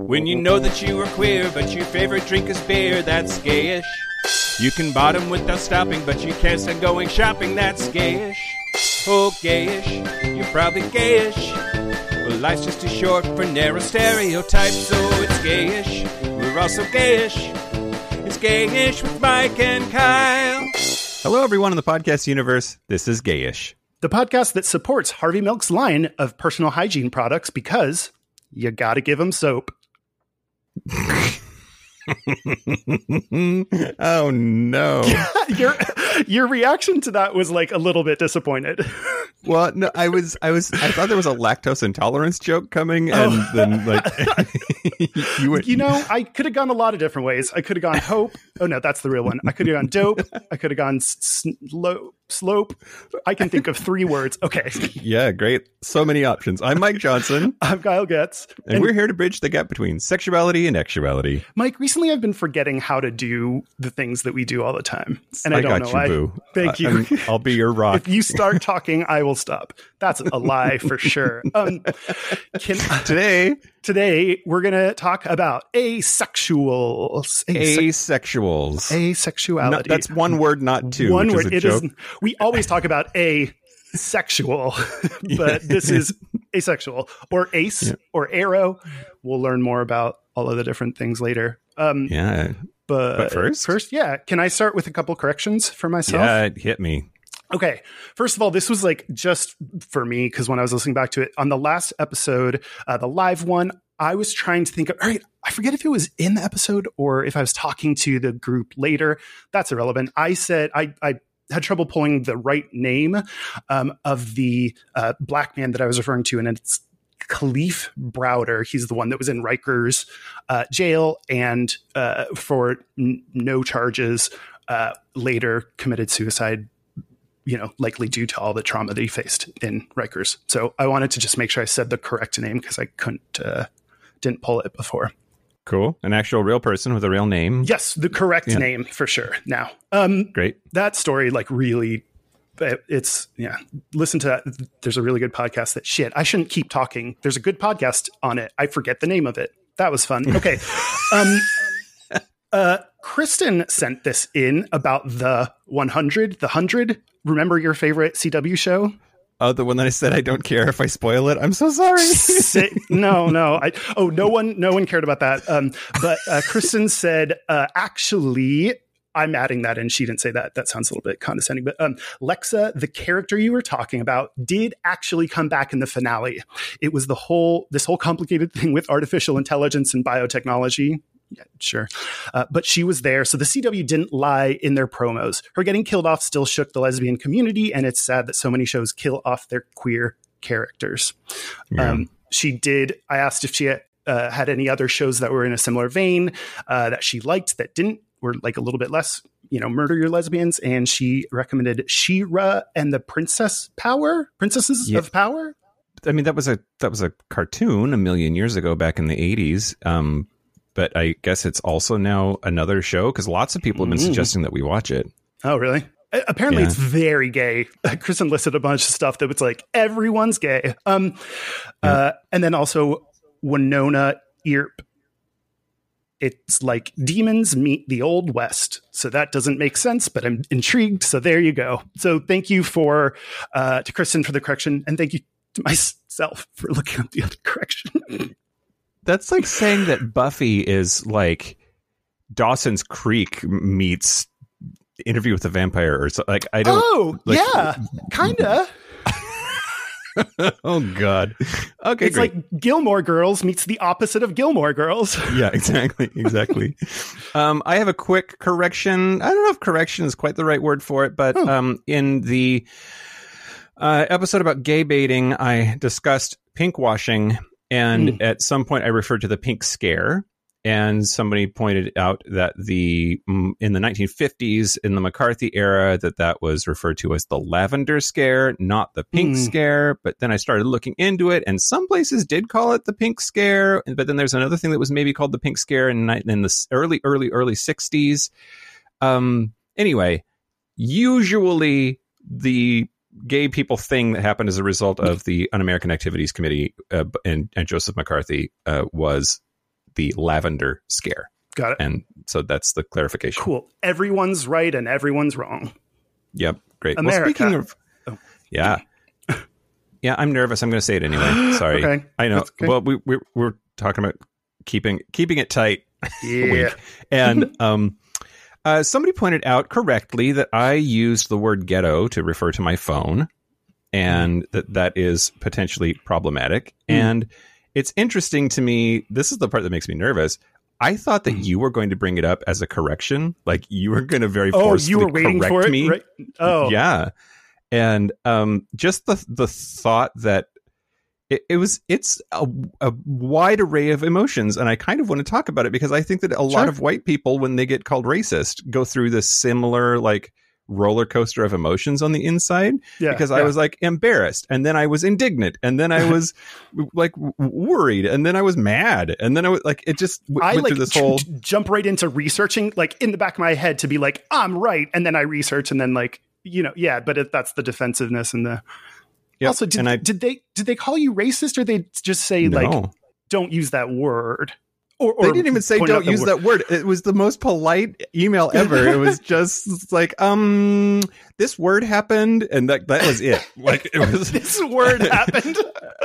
When you know that you are queer, but your favorite drink is beer, that's gayish. You can bottom without stopping, but you can't stand going shopping, that's gayish. Oh, gayish, you're probably gayish. Well, life's just too short for narrow stereotypes, so it's gayish. We're also gayish. It's Gayish with Mike and Kyle. Hello, everyone in the podcast universe. This is Gayish, the podcast that supports Harvey Milk's line of personal hygiene products because you gotta give them soap. Oh no. Your reaction to that was like a little bit disappointed. Well, no, I thought there was a lactose intolerance joke coming, and then like you went. You know, I could have gone a lot of different ways. I could have gone hope. Oh no, that's the real one. I could have gone dope. I could have gone slope. I can think of 3 words. Okay. Yeah, great. So many options. I'm Mike Johnson. I'm Kyle Getz. And we're here to bridge the gap between sexuality and actuality. Mike, recently I've been forgetting how to do the things that we do all the time. And I don't know why. Boo. Thank you. I'll be your rock. If you start talking, I will stop. That's a lie for sure. Today we're going to talk about asexuals. Asexuality. No, that's one word, not two. One word. It is. We always talk about asexual, but this is asexual or ace or arrow. We'll learn more about all of the different things later. But first, yeah. Can I start with a couple corrections for myself? Yeah, hit me. Okay. First of all, this was like just for me, because when I was listening back to it on the last episode, the live one, I was trying to think of, all right, I forget if it was in the episode or if I was talking to the group later. That's irrelevant. I said, I had trouble pulling the right name of the black man that I was referring to, and it's Kalief Browder. He's the one that was in Rikers jail and for no charges later committed suicide, likely due to all the trauma that he faced in Rikers. So I wanted to just make sure I said the correct name because I didn't pull it before. Cool. An actual real person with a real name. Yes, the correct name for sure. Now, great. That story, really, listen to that. There's a really good podcast that I shouldn't keep talking. There's a good podcast on it. I forget the name of it. That was fun. Okay. Kristen sent this in about the 100. Remember your favorite CW show? Oh, the one that I said I don't care if I spoil it. I'm so sorry. No. No one cared about that. But Kristen said, actually, I'm adding that in. She didn't say that. That sounds a little bit condescending. But Lexa, the character you were talking about, did actually come back in the finale. It was this whole complicated thing with artificial intelligence and biotechnology. Yeah, sure. But she was there. So the CW didn't lie in their promos. Her getting killed off still shook the lesbian community. And it's sad that so many shows kill off their queer characters. Yeah. She did. I asked if she had any other shows that were in a similar vein that she liked that were like a little bit less, murder your lesbians. And she recommended She-Ra and the Princesses of Power. I mean, that was a cartoon a million years ago back in the 80s. But I guess it's also now another show because lots of people have been suggesting that we watch it. Oh, really? Apparently it's very gay. Kristen listed a bunch of stuff that was like, everyone's gay. And then also Winona Earp. It's like demons meet the Old West. So that doesn't make sense, but I'm intrigued. So there you go. So thank you to Kristen for the correction. And thank you to myself for looking up the other correction. That's like saying that Buffy is like Dawson's Creek meets Interview with the Vampire or something. Like, I don't. Oh, yeah, kind of. Oh, God. Okay, it's great. Like Gilmore Girls meets the opposite of Gilmore Girls. Yeah, exactly. I have a quick correction. I don't know if correction is quite the right word for it, but in the episode about gay baiting, I discussed pink washing. And at some point I referred to the pink scare, and somebody pointed out that in the 1950s, in the McCarthy era, that was referred to as the lavender scare, not the pink scare. But then I started looking into it, and some places did call it the pink scare. But then there's another thing that was maybe called the pink scare in the early 60s. Anyway, usually the gay people thing that happened as a result of the Un-American Activities Committee and Joseph McCarthy was the lavender scare. Got it. And so that's the clarification. Cool. Everyone's right and everyone's wrong. Yep. Great. America. Well, speaking of, yeah, I'm nervous. I'm going to say it anyway. Sorry. Okay. I know. Okay. Well, we're talking about keeping it tight. Yeah. And somebody pointed out correctly that I used the word ghetto to refer to my phone, and that is potentially problematic. And it's interesting to me. This is the part that makes me nervous. I thought that you were going to bring it up as a correction, like you were going to very forcefully you were waiting correct for it, me. right? Oh, yeah. And just the thought that it's a wide array of emotions, and I kind of want to talk about it because I think that a lot of white people, when they get called racist, go through this similar like roller coaster of emotions on the inside. Yeah, because I was like embarrassed, and then I was indignant, and then I was like worried, and then I was mad, and then I was like, it just went through this whole jump right into researching, like in the back of my head to be like, I'm right, and then I research, and then like, but that's the defensiveness and the. Yep. Also, did they call you racist, or they just say like, don't use that word? Or they didn't even say don't use that word. It was the most polite email ever. It was just like, this word happened, and that was it. Like it was this word happened.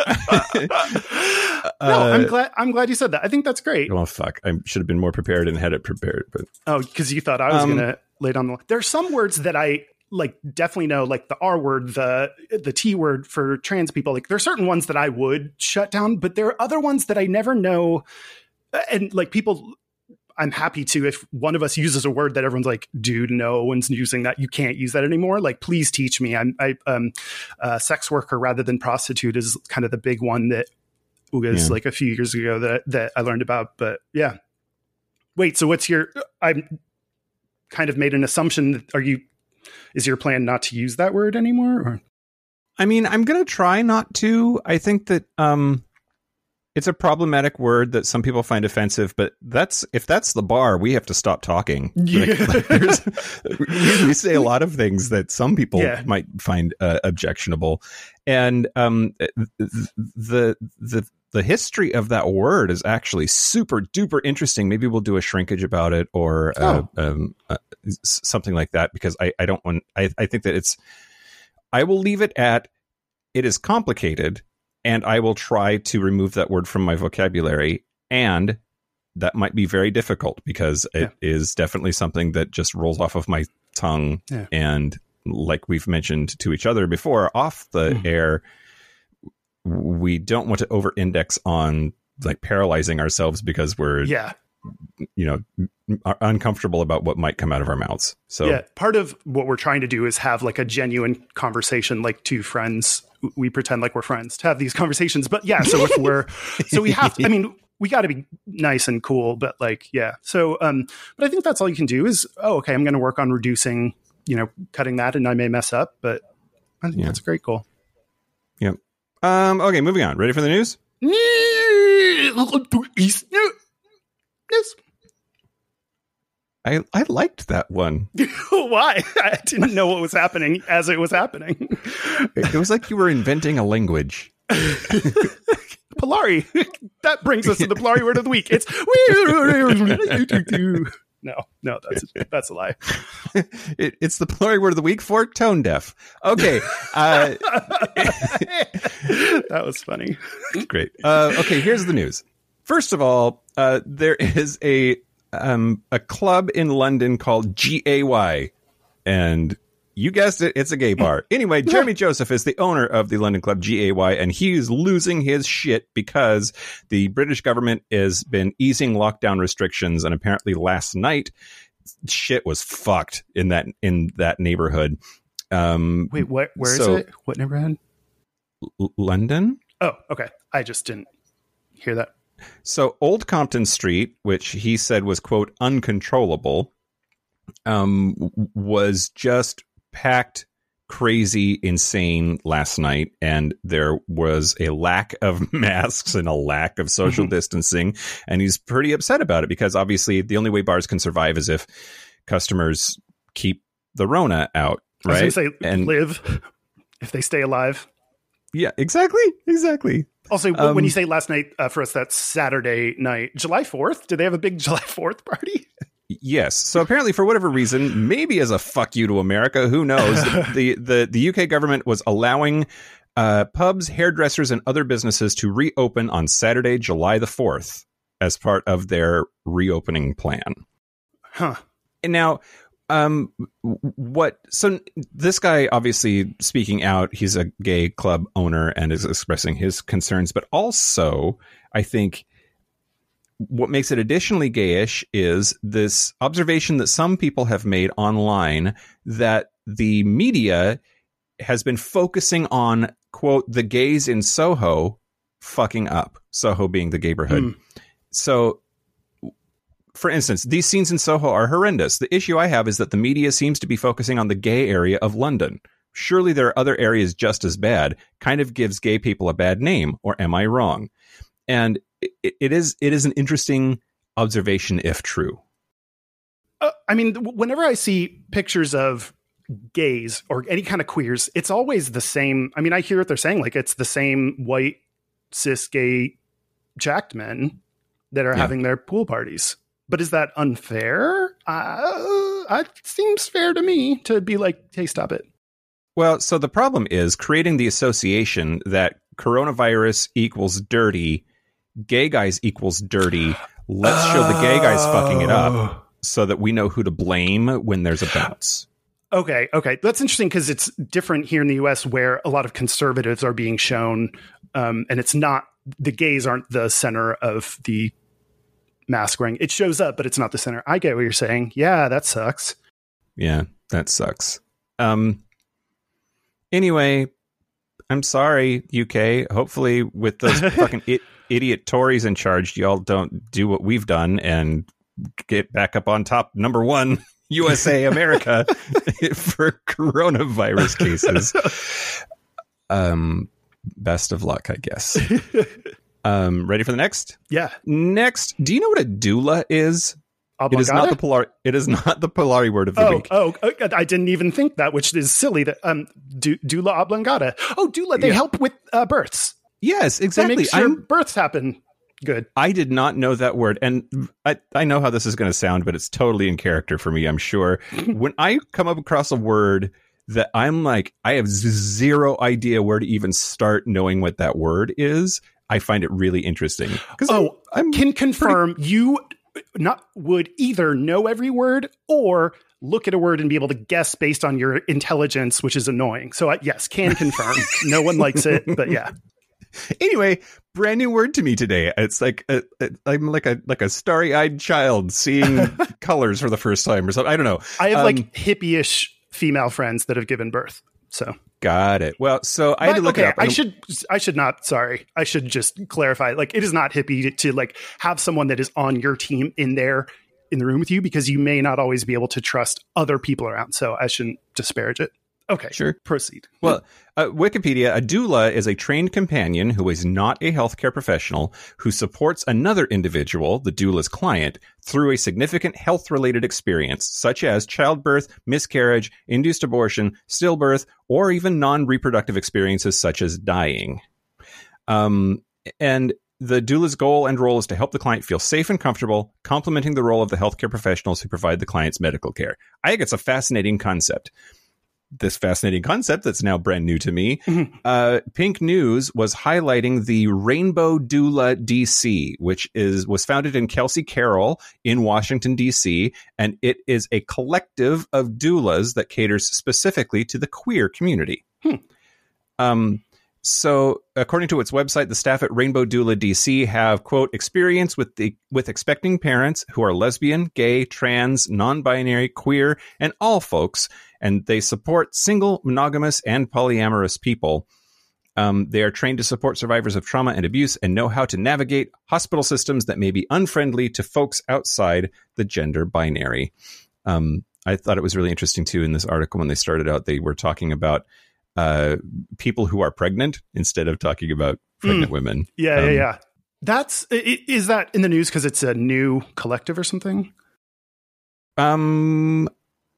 No, I'm glad you said that. I think that's great. Oh fuck! I should have been more prepared and had it prepared. But because you thought I was gonna lay down the line. There are some words that I like definitely know, like the R word, the T word for trans people. Like there are certain ones that I would shut down, but there are other ones that I never know. And like people, I'm happy to, if one of us uses a word that everyone's like, dude, no one's using that. You can't use that anymore. Like, please teach me. Sex worker rather than prostitute is kind of the big one that was like a few years ago that I learned about. But yeah. Wait, so I'm kind of made an assumption. Is your plan not to use that word anymore? Or? I mean, I'm going to try not to. I think that, it's a problematic word that some people find offensive, but if that's the bar, we have to stop talking. Yeah. We say a lot of things that some people might find objectionable, and the history of that word is actually super duper interesting. Maybe we'll do a shrinkage about it, or something like that, because I don't want. I think that I will leave it at it is complicated. And I will try to remove that word from my vocabulary. And that might be very difficult because it is definitely something that just rolls off of my tongue. Yeah. And like we've mentioned to each other before, off the air, we don't want to over-index on like paralyzing ourselves because we're, are uncomfortable about what might come out of our mouths. So part of what we're trying to do is have like a genuine conversation, like two friends. We pretend like we're friends to have these conversations, but so if we have to, I mean, we got to be nice and cool, but like, so, but I think that's all you can do is, okay, I'm going to work on reducing, cutting that, and I may mess up, but I think that's a great goal. Yep. Okay, moving on. Ready for the news? Yes. I liked that one. Why? I didn't know what was happening as it was happening. It was like you were inventing a language. Polari. That brings us to the Polari word of the week. It's no, that's a lie. It's the Polari word of the week for tone deaf. Okay. That was funny. Great. Okay, here's the news. First of all, there is a club in London called GAY, and you guessed it, it's a gay bar. Anyway, Jeremy Joseph is the owner of the London club GAY, and he's losing his shit because the British government has been easing lockdown restrictions, and apparently last night shit was fucked in that neighborhood. Wait, where is it? What neighborhood? London. Oh, okay. I just didn't hear that. So Old Compton Street, which he said was, quote, uncontrollable, was just packed, crazy, insane last night. And there was a lack of masks and a lack of social distancing. And he's pretty upset about it because obviously the only way bars can survive is if customers keep the Rona out, right? I was going to say, live if they stay alive. Yeah, exactly. Also, when you say last night, for us, that's Saturday night. July 4th? Did they have a big July 4th party? Yes. So apparently, for whatever reason, maybe as a fuck you to America, who knows, the UK government was allowing pubs, hairdressers, and other businesses to reopen on Saturday, July the 4th, as part of their reopening plan. Huh. And now, so this guy, obviously speaking out, he's a gay club owner and is expressing his concerns, but also, I think what makes it additionally gayish is this observation that some people have made online that the media has been focusing on, quote, the gays in Soho fucking up, Soho being the gayborhood. So, for instance, these scenes in Soho are horrendous. The issue I have is that the media seems to be focusing on the gay area of London. Surely there are other areas just as bad. Kind of gives gay people a bad name, or am I wrong? And it is an interesting observation, if true. I mean, whenever I see pictures of gays or any kind of queers, it's always the same. I mean, I hear what they're saying. Like, it's the same white, cis, gay, jacked men that are having their pool parties. But is that unfair? It seems fair to me to be like, hey, stop it. Well, so the problem is creating the association that coronavirus equals dirty, gay guys equals dirty. Let's show the gay guys fucking it up so that we know who to blame when there's a bounce. Okay. That's interesting because it's different here in the US where a lot of conservatives are being shown, and it's not, the gays aren't the center of the mask wearing. It shows up, but it's not the center. I get what you're saying. Yeah, that sucks. Yeah, that sucks. Anyway, I'm sorry, UK. Hopefully with those fucking idiot Tories in charge, y'all don't do what we've done and get back up on top, number one, USA, America, for coronavirus cases. Best of luck, I guess. Ready for the next? Yeah. Next, do you know what a doula is? Oblongata? It is not the Polari word of the week. Oh, I didn't even think that, which is silly. That doula oblongata. Oh, doula, they help with births. Yes, exactly. They make sure births happen. Good. I did not know that word, and I know how this is going to sound, but it's totally in character for me, I'm sure. When I come up across a word that I'm like, I have zero idea where to even start knowing what that word is, I find it really interesting. I can confirm you would either know every word or look at a word and be able to guess based on your intelligence, which is annoying. So yes, can confirm. No one likes it, but yeah. Anyway, brand new word to me today. It's like I'm like a starry-eyed child seeing colors for the first time or something. I don't know. I have like hippie-ish female friends that have given birth. So got it. Well, so I had to look it up. I should not. Sorry, I should just clarify. Like, it is not hippie to like have someone that is on your team in the room with you, because you may not always be able to trust other people around. So I shouldn't disparage it. Okay, sure. Proceed. Well, Wikipedia, a doula is a trained companion who is not a healthcare professional who supports another individual, the doula's client, through a significant health-related experience, such as childbirth, miscarriage, induced abortion, stillbirth, or even non-reproductive experiences such as dying. And the doula's goal and role is to help the client feel safe and comfortable, complementing the role of the healthcare professionals who provide the client's medical care. I think it's a fascinating concept. This fascinating concept that's now brand new to me. Pink News was highlighting the Rainbow Doula DC, which was founded in Kelsey Carroll in Washington, DC, and it is a collective of doulas that caters specifically to the queer community. So, according to its website, the staff at Rainbow Doula DC have, quote, experience with expecting parents who are lesbian, gay, trans, non-binary, queer, and all folks, and they support single, monogamous, and polyamorous people. They are trained to support survivors of trauma and abuse and know how to navigate hospital systems that may be unfriendly to folks outside the gender binary. I thought it was really interesting, too, in this article when they started out, they were talking about people who are pregnant instead of talking about pregnant women. Yeah. Is that in the news because it's a new collective or something?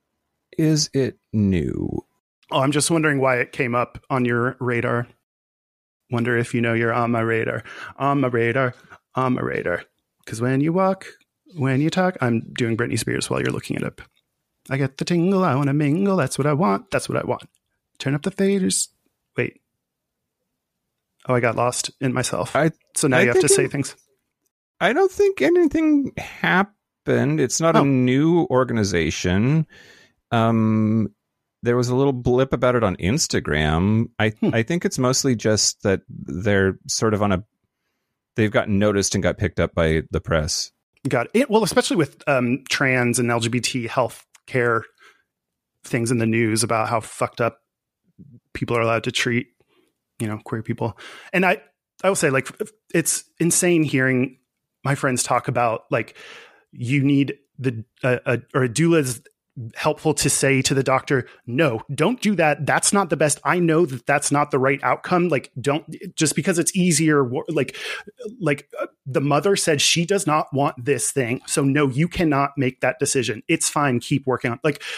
Is it new? Oh, I'm just wondering why it came up on your radar. Wonder if you know you're on my radar. On my radar. On my radar. Because when you walk, when you talk, I'm doing Britney Spears while you're looking it up. I get the tingle, I want to mingle, that's what I want, that's what I want. Turn up the faders. Wait. Oh, I got lost in myself. So now you have to say things. I don't think anything happened. It's not a new organization. There was a little blip about it on Instagram. I think it's mostly just that they're sort of they've gotten noticed and got picked up by the press. Got it. Well, especially with trans and LGBT health care things in the news about how fucked up people are allowed to treat, queer people. And I will say, like, it's insane hearing my friends talk about, like, you need a doula is helpful to say to the doctor, no, don't do that. That's not the best. I know that that's not the right outcome. Like, don't, just because it's easier, like the mother said she does not want this thing. So no, you cannot make that decision. It's fine. Keep working on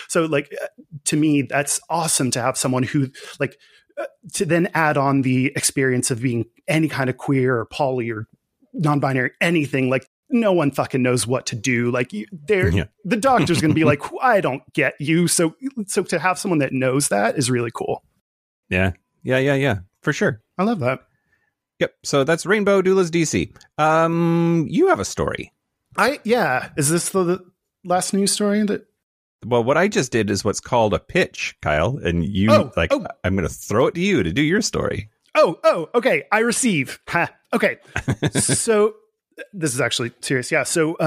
to me, that's awesome to have someone who to then add on the experience of being any kind of queer or poly or non-binary, anything. Like, no one fucking knows what to do. Like, the doctor's going to be like, I don't get you. So to have someone that knows that is really cool. Yeah. For sure. I love that. Yep. So that's Rainbow Doulas DC. You have a story. Is this the last news story that? Well, what I just did is what's called a pitch, Kyle, and I'm going to throw it to you to do your story. Okay. I receive. Okay. So this is actually serious. Yeah. So,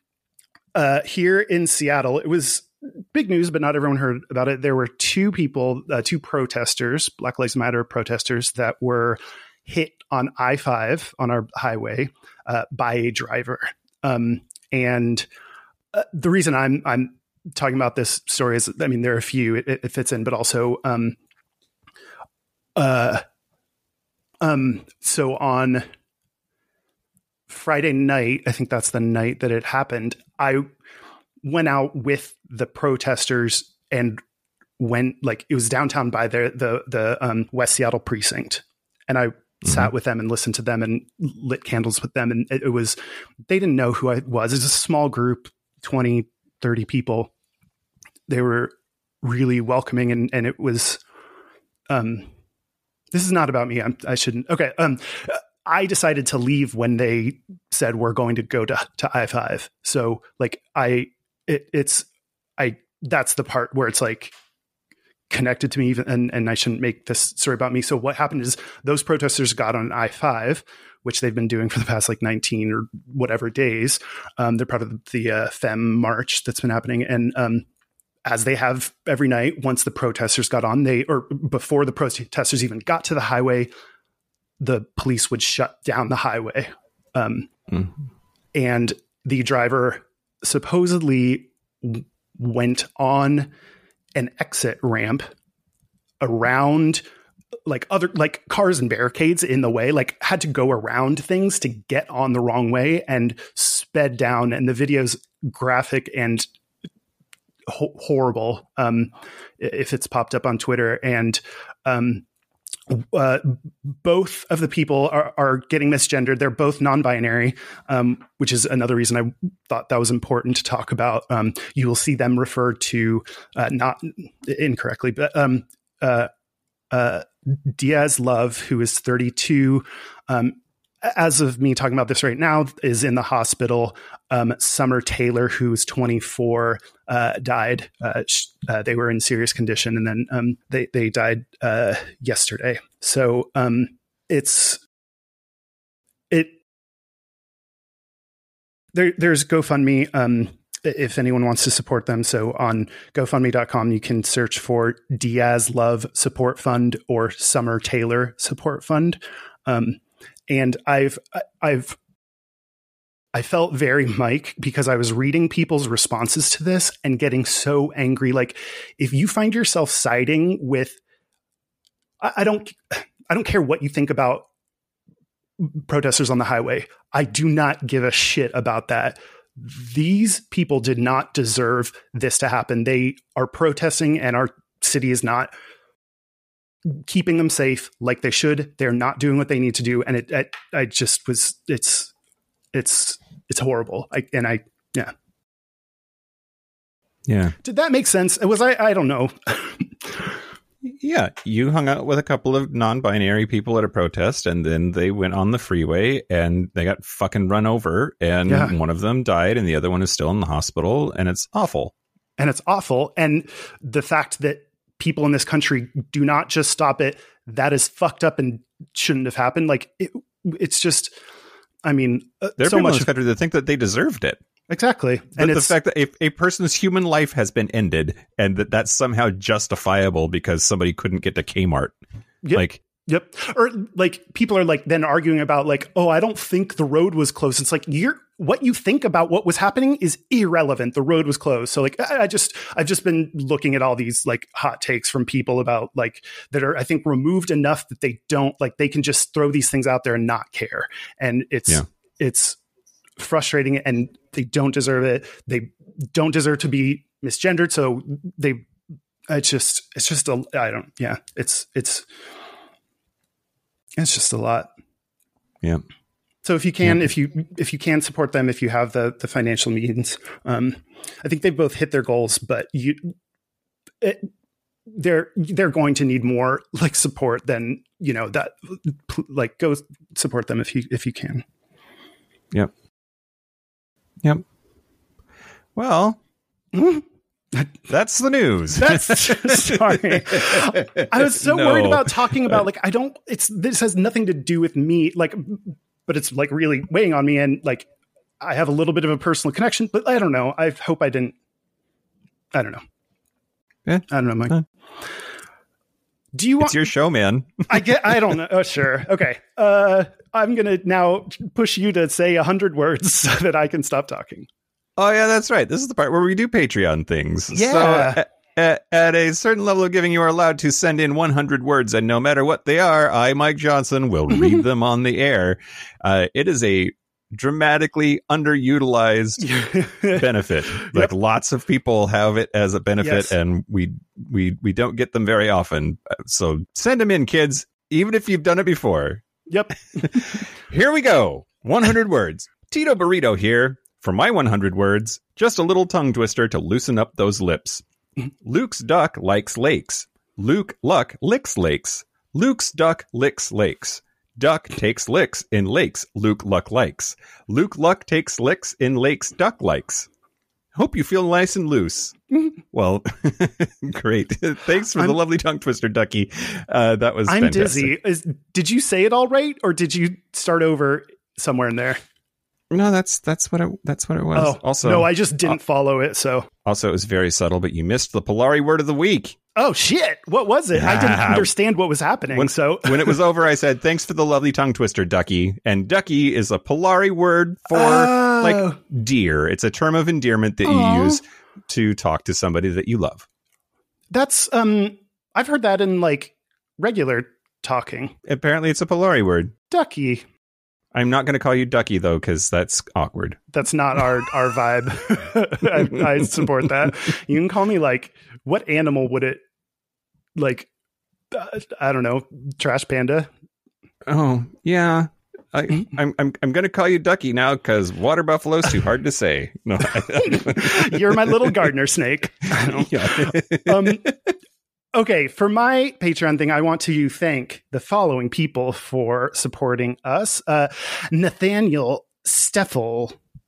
here in Seattle, it was big news, but not everyone heard about it. There were two protesters, Black Lives Matter protesters, that were hit on I-5 on our highway, by a driver. And the reason I'm talking about this story is, I mean, there are a few it fits in, but also, so on Friday night, I think that's the night that it happened, I went out with the protesters and went, like, it was downtown by the West Seattle precinct. And I sat with them and listened to them and lit candles with them. And it was, they didn't know who I was. It was a small group, 20, 30 people. They were really welcoming. And it was, this is not about me. I shouldn't. Okay. I decided to leave when they said we're going to go to I-5. So like that's the part where it's like connected to me, even, and I shouldn't make this story about me. So what happened is those protesters got on I-5, which they've been doing for the past 19 or whatever days. They're part of the Femme March that's been happening. And as they have every night, once the protesters got on, before the protesters even got to the highway, the police would shut down the highway. And the driver supposedly went on an exit ramp around other cars and barricades in the way, had to go around things to get on the wrong way and sped down. And the video's graphic and horrible. If it's popped up on Twitter, and both of the people are getting misgendered. They're both non-binary, which is another reason I thought that was important to talk about. You will see them referred to, not incorrectly, but Diaz Love, who is 32, as of me talking about this right now, is in the hospital. Summer Taylor, who's 24, died. They were in serious condition, and then they died yesterday. So there's GoFundMe if anyone wants to support them. So on GoFundMe.com, you can search for Diaz Love Support Fund or Summer Taylor Support Fund. And I felt very Mike, because I was reading people's responses to this and getting so angry. Like, if you find yourself siding with, I don't care what you think about protesters on the highway. I do not give a shit about that. These people did not deserve this to happen. They are protesting, and our city is not keeping them safe like they should. They're not doing what they need to do. And it's horrible. Yeah. Did that make sense? I don't know. Yeah, you hung out with a couple of non-binary people at a protest, and then they went on the freeway and they got fucking run over, and one of them died and the other one is still in the hospital, and it's awful. And the fact that people in this country do not just stop it, that is fucked up and shouldn't have happened. Like, it's just, I mean, there are so people much in this country that think that they deserved it. Exactly. And the fact that a person's human life has been ended and that's somehow justifiable because somebody couldn't get to Kmart. Yep. Or like people are like then arguing about like, oh, I don't think the road was closed. It's like what you think about what was happening is irrelevant. The road was closed. So like I've just been looking at all these like hot takes from people about like that are I think removed enough that they don't like they can just throw these things out there and not care. And it's frustrating and they don't deserve it. They don't deserve to be misgendered. So it's just a lot. Yeah. So if you can, if you can support them, if you have the financial means, I think they've both hit their goals, but they're going to need more like support than, that like go support them if you can. Yep. Well, that's the news. Sorry. I was so worried about talking about like, this has nothing to do with me. Like, but it's like really weighing on me. And like, I have a little bit of a personal connection, but I don't know. I hope I didn't. I don't know. Yeah. I don't know, Mike. Do you want? It's your show, man. I don't know. Oh, sure. Okay. I'm going to now push you to say 100 words so that I can stop talking. Oh, yeah, that's right. This is the part where we do Patreon things. Yeah. So at a certain level of giving, you are allowed to send in 100 words, and no matter what they are, I, Mike Johnson, will read them on the air. It is a dramatically underutilized benefit. Like lots of people have it as a benefit, and we don't get them very often. So send them in, kids, even if you've done it before. Yep. Here we go. 100 words. Tito Burrito here. For my 100 words, just a little tongue twister to loosen up those lips. Luke's duck likes lakes. Luke Luck licks lakes. Luke's duck licks lakes. Duck takes licks in lakes Luke Luck likes. Luke Luck takes licks in lakes Duck likes. Hope you feel nice and loose. Well, great. Thanks for the lovely tongue twister, Ducky. That was I'm fantastic. dizzy. Did you say it all right, or did you start over somewhere in there? No, that's what it was. Oh, also, no, I just didn't follow it. So also, it was very subtle, but you missed the Polari word of the week. Oh shit! What was it? I didn't understand what was happening. When it was over, I said, "Thanks for the lovely tongue twister, Ducky." And Ducky is a Polari word for like dear. It's a term of endearment that you use to talk to somebody that you love. That's I've heard that in like regular talking. Apparently, it's a Polari word. Ducky. I'm not going to call you Ducky, though, because that's awkward. That's not our vibe. I support that. You can call me like, what animal would it like? I don't know. Trash panda. Oh, yeah. I'm going to call you Ducky now because water buffalo's too hard to say. No, you're my little gardener snake. Okay, for my Patreon thing, I want to thank the following people for supporting us. Nathaniel Nathaniel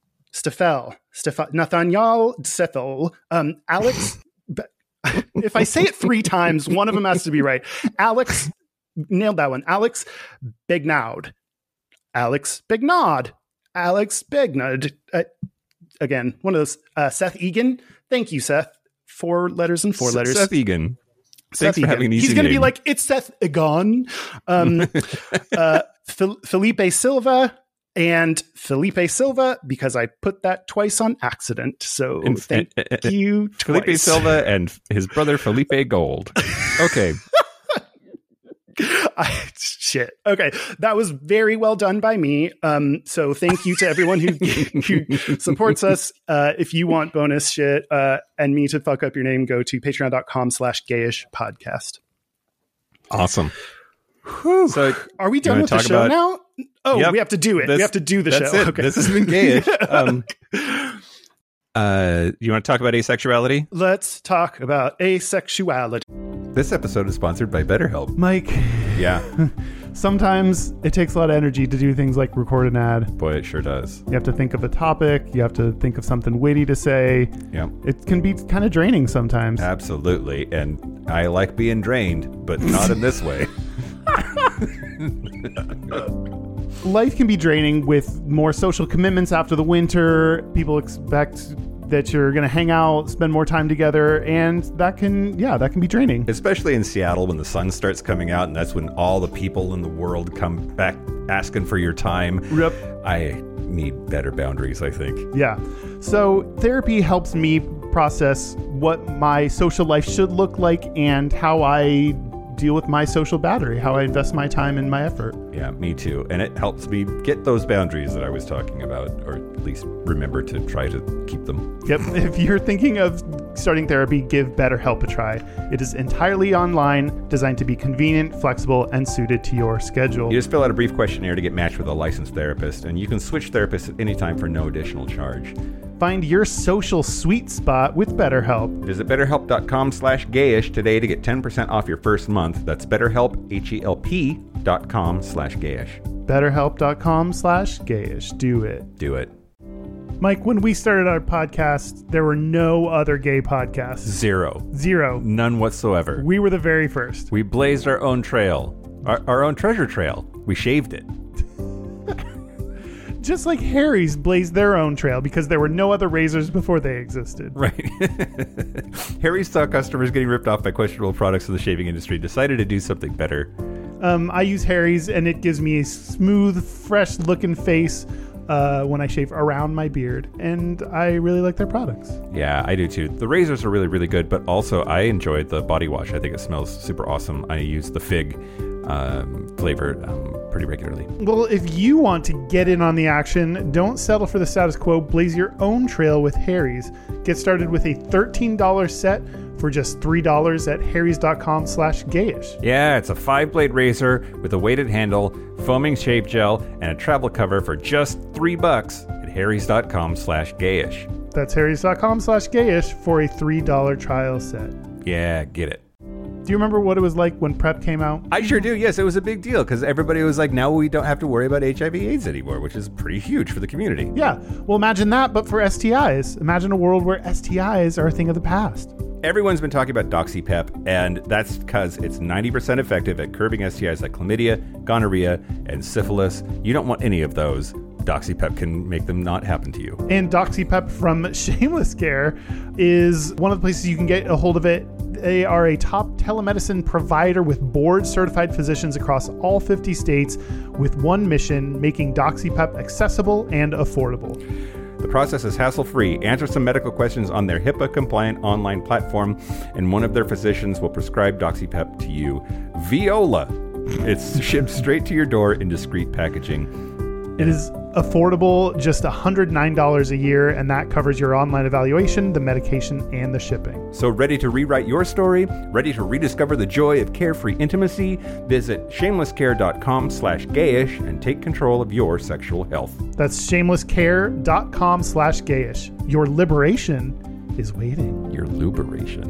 Steffel, Alex. If I say it 3 times, one of them has to be right. Alex, nailed that one. Alex Begnaud. Again, one of those. Seth Egan. Thank you, Seth. 4 letters and 4 letters. Seth Egan. Thanks for having an easy He's going to name. be like, it's Seth Egan. Felipe Silva and Felipe Silva, because I put that twice on accident. So thank you twice. Felipe Silva and his brother Felipe Gold. Okay. Shit. Okay. That was very well done by me. So thank you to everyone who supports us. If you want bonus shit, and me to fuck up your name, go to patreon.com/gayish podcast. Awesome. Whew. So are we done with the show now? Oh, Yep. we have to do it. We have to do the show. It. Okay. This has been gayish. You want to talk about asexuality? Let's talk about asexuality. This episode is sponsored by BetterHelp. Mike, Yeah. sometimes it takes a lot of energy to do things like record an ad. Boy, it sure does. You have to think of a topic. You have to think of something witty to say. Yeah. It can be kind of draining sometimes. Absolutely. And I like being drained, but not in this way. Life can be draining with more social commitments after the winter. People expect that you're going to hang out, spend more time together, and that can be draining. Especially in Seattle when the sun starts coming out, and that's when all the people in the world come back asking for your time. Yep. I need better boundaries, I think. Yeah. So therapy helps me process what my social life should look like and how I deal with my social battery, how I invest my time and my effort. Yeah, me too. And it helps me get those boundaries that I was talking about, or at least remember to try to keep them. Yep. If you're thinking of starting therapy, give BetterHelp a try. It is entirely online, designed to be convenient, flexible, and suited to your schedule. You just fill out a brief questionnaire to get matched with a licensed therapist, and you can switch therapists at any time for no additional charge. Find your social sweet spot with BetterHelp. Visit betterhelp.com/gayish today to get 10% off your first month. That's BetterHelp, HELP.com/gayish. BetterHelp.com/gayish. Do it. Do it. Mike, when we started our podcast, there were no other gay podcasts. Zero. None whatsoever. We were the very first. We blazed our own trail, our own treasure trail. We shaved it. Just like Harry's blazed their own trail because there were no other razors before they existed. Right. Harry saw customers getting ripped off by questionable products in the shaving industry, decided to do something better. I use Harry's, and it gives me a smooth, fresh-looking face when I shave around my beard, and I really like their products. Yeah, I do too. The razors are really, really good, but also I enjoyed the body wash. I think it smells super awesome. I use the fig flavor pretty regularly. Well, if you want to get in on the action, don't settle for the status quo. Blaze your own trail with Harry's. Get started with a $13 set for just $3 at harrys.com/gayish. Yeah, it's a 5-blade razor with a weighted handle, foaming shave gel, and a travel cover for just $3 at harrys.com/gayish. That's harrys.com/gayish for a $3 trial set. Yeah, get it. Do you remember what it was like when PrEP came out? I sure do. Yes, it was a big deal because everybody was like, now we don't have to worry about HIV/AIDS anymore, which is pretty huge for the community. Yeah. Well, imagine that, but for STIs. Imagine a world where STIs are a thing of the past. Everyone's been talking about DoxyPep, and that's because it's 90% effective at curbing STIs like chlamydia, gonorrhea, and syphilis. You don't want any of those. DoxyPep can make them not happen to you. And DoxyPep from Shameless Care is one of the places you can get a hold of it. They are a top telemedicine provider with board-certified physicians across all 50 states with one mission, making DoxyPep accessible and affordable. The process is hassle-free. Answer some medical questions on their HIPAA-compliant online platform, and one of their physicians will prescribe DoxyPep to you. Viola. It's shipped straight to your door in discreet packaging. It is affordable, just $109 a year, and that covers your online evaluation, the medication, and the shipping. So ready to rewrite your story? Ready to rediscover the joy of carefree intimacy? Visit shamelesscare.com/gayish and take control of your sexual health. That's shamelesscare.com/gayish. Your liberation is waiting. Your luberation.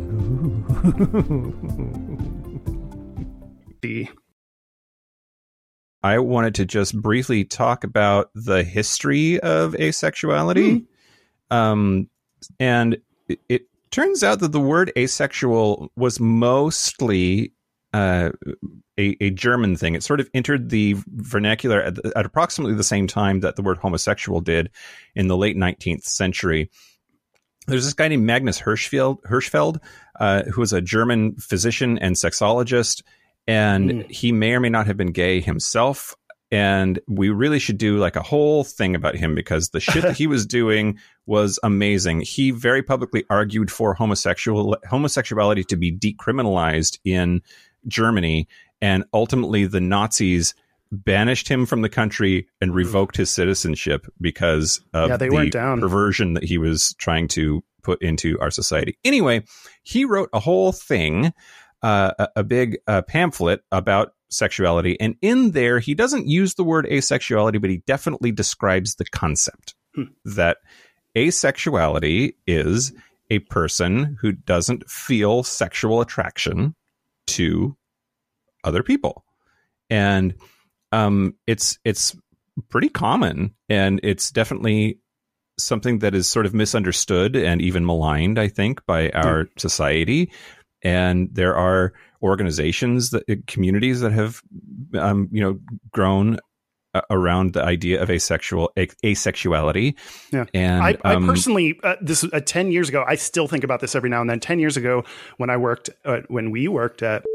I wanted to just briefly talk about the history of asexuality. And it turns out that the word asexual was mostly a German thing. It sort of entered the vernacular at approximately the same time that the word homosexual did in the late 19th century. There's this guy named Magnus Hirschfeld, who was a German physician and sexologist. And he may or may not have been gay himself. And we really should do like a whole thing about him because the shit that he was doing was amazing. He very publicly argued for homosexuality to be decriminalized in Germany. And ultimately, the Nazis banished him from the country and revoked his citizenship because of the perversion that he was trying to put into our society. Anyway, he wrote a whole thing a big pamphlet about sexuality, and in there he doesn't use the word asexuality, but he definitely describes the concept that asexuality is a person who doesn't feel sexual attraction to other people. And it's pretty common, and it's definitely something that is sort of misunderstood and even maligned, I think, by our society. And there are organizations, communities that have grown around the idea of asexuality. Yeah. And I personally, this 10 years ago, I still think about this every now and then. 10 years ago, when we worked at,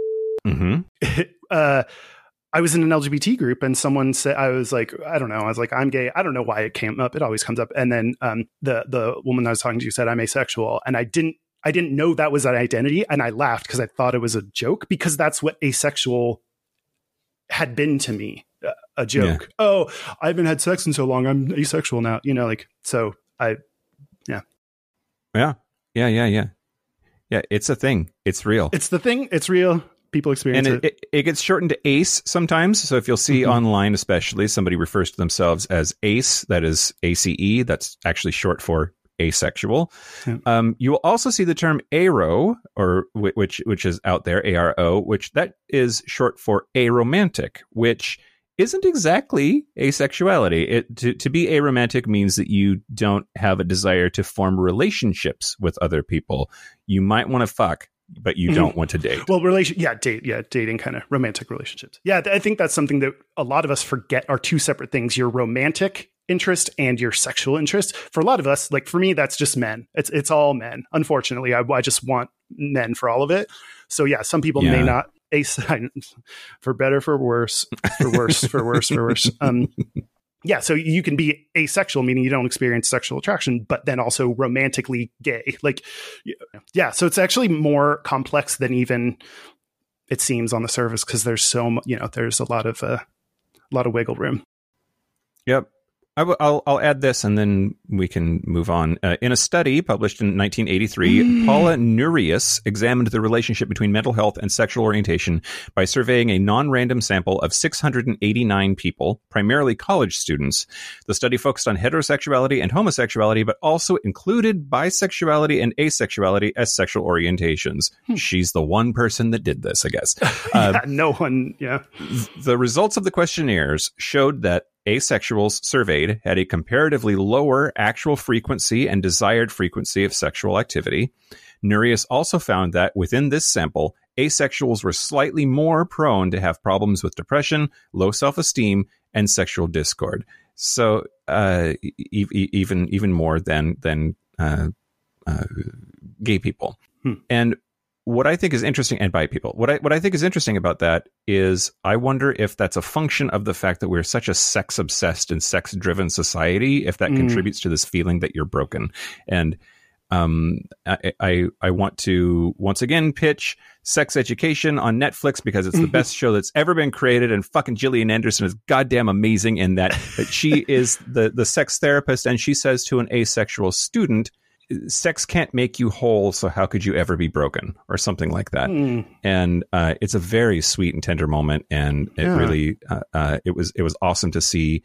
I was in an LGBT group, and someone said, I was like, I'm gay. I don't know why it came up. It always comes up. And then the woman I was talking to said, I'm asexual. And I didn't know that was an identity. And I laughed because I thought it was a joke, because that's what asexual had been to me. A joke. Yeah. Oh, I haven't had sex in so long, I'm asexual now. Yeah. It's a thing. It's real. It's the thing. It's real. People experience it. It gets shortened to ACE sometimes. So if you'll see online, especially, somebody refers to themselves as ACE, that is ACE. That's actually short for asexual. Yeah. You will also see the term aro, or which is out there, ARO, which that is short for aromantic, which isn't exactly asexuality. To be aromantic means that you don't have a desire to form relationships with other people. You might want to fuck, but you don't want to date. Well, dating, kind of romantic relationships. Yeah, I think that's something that a lot of us forget are two separate things: your romantic interest and your sexual interest. For a lot of us, like for me, that's just men. It's all men. Unfortunately, I just want men for all of it. So yeah, some people may not for better, for worse, for worse, for worse, for worse. Yeah, so you can be asexual, meaning you don't experience sexual attraction, but then also romantically gay. Like, yeah, so it's actually more complex than even it seems on the surface, because there's there's a lot of wiggle room. Yep. I'll add this, and then we can move on. In a study published in 1983, Paula Nurius examined the relationship between mental health and sexual orientation by surveying a non-random sample of 689 people, primarily college students. The study focused on heterosexuality and homosexuality, but also included bisexuality and asexuality as sexual orientations. She's the one person that did this, I guess. No one. Yeah. The results of the questionnaires showed that asexuals surveyed had a comparatively lower actual frequency and desired frequency of sexual activity. Nurius also found that within this sample, asexuals were slightly more prone to have problems with depression, low self-esteem, and sexual discord. So even more than gay people. And what I think is interesting, and bi people, what I think is interesting about that is I wonder if that's a function of the fact that we're such a sex obsessed and sex driven society, if that contributes to this feeling that you're broken. And I want to once again pitch Sex Education on Netflix, because it's the best show that's ever been created, and fucking Gillian Anderson is goddamn amazing in that she is the sex therapist, and she says to an asexual student, sex can't make you whole, so how could you ever be broken, or something like that. And it's a very sweet and tender moment, and it really it was awesome to see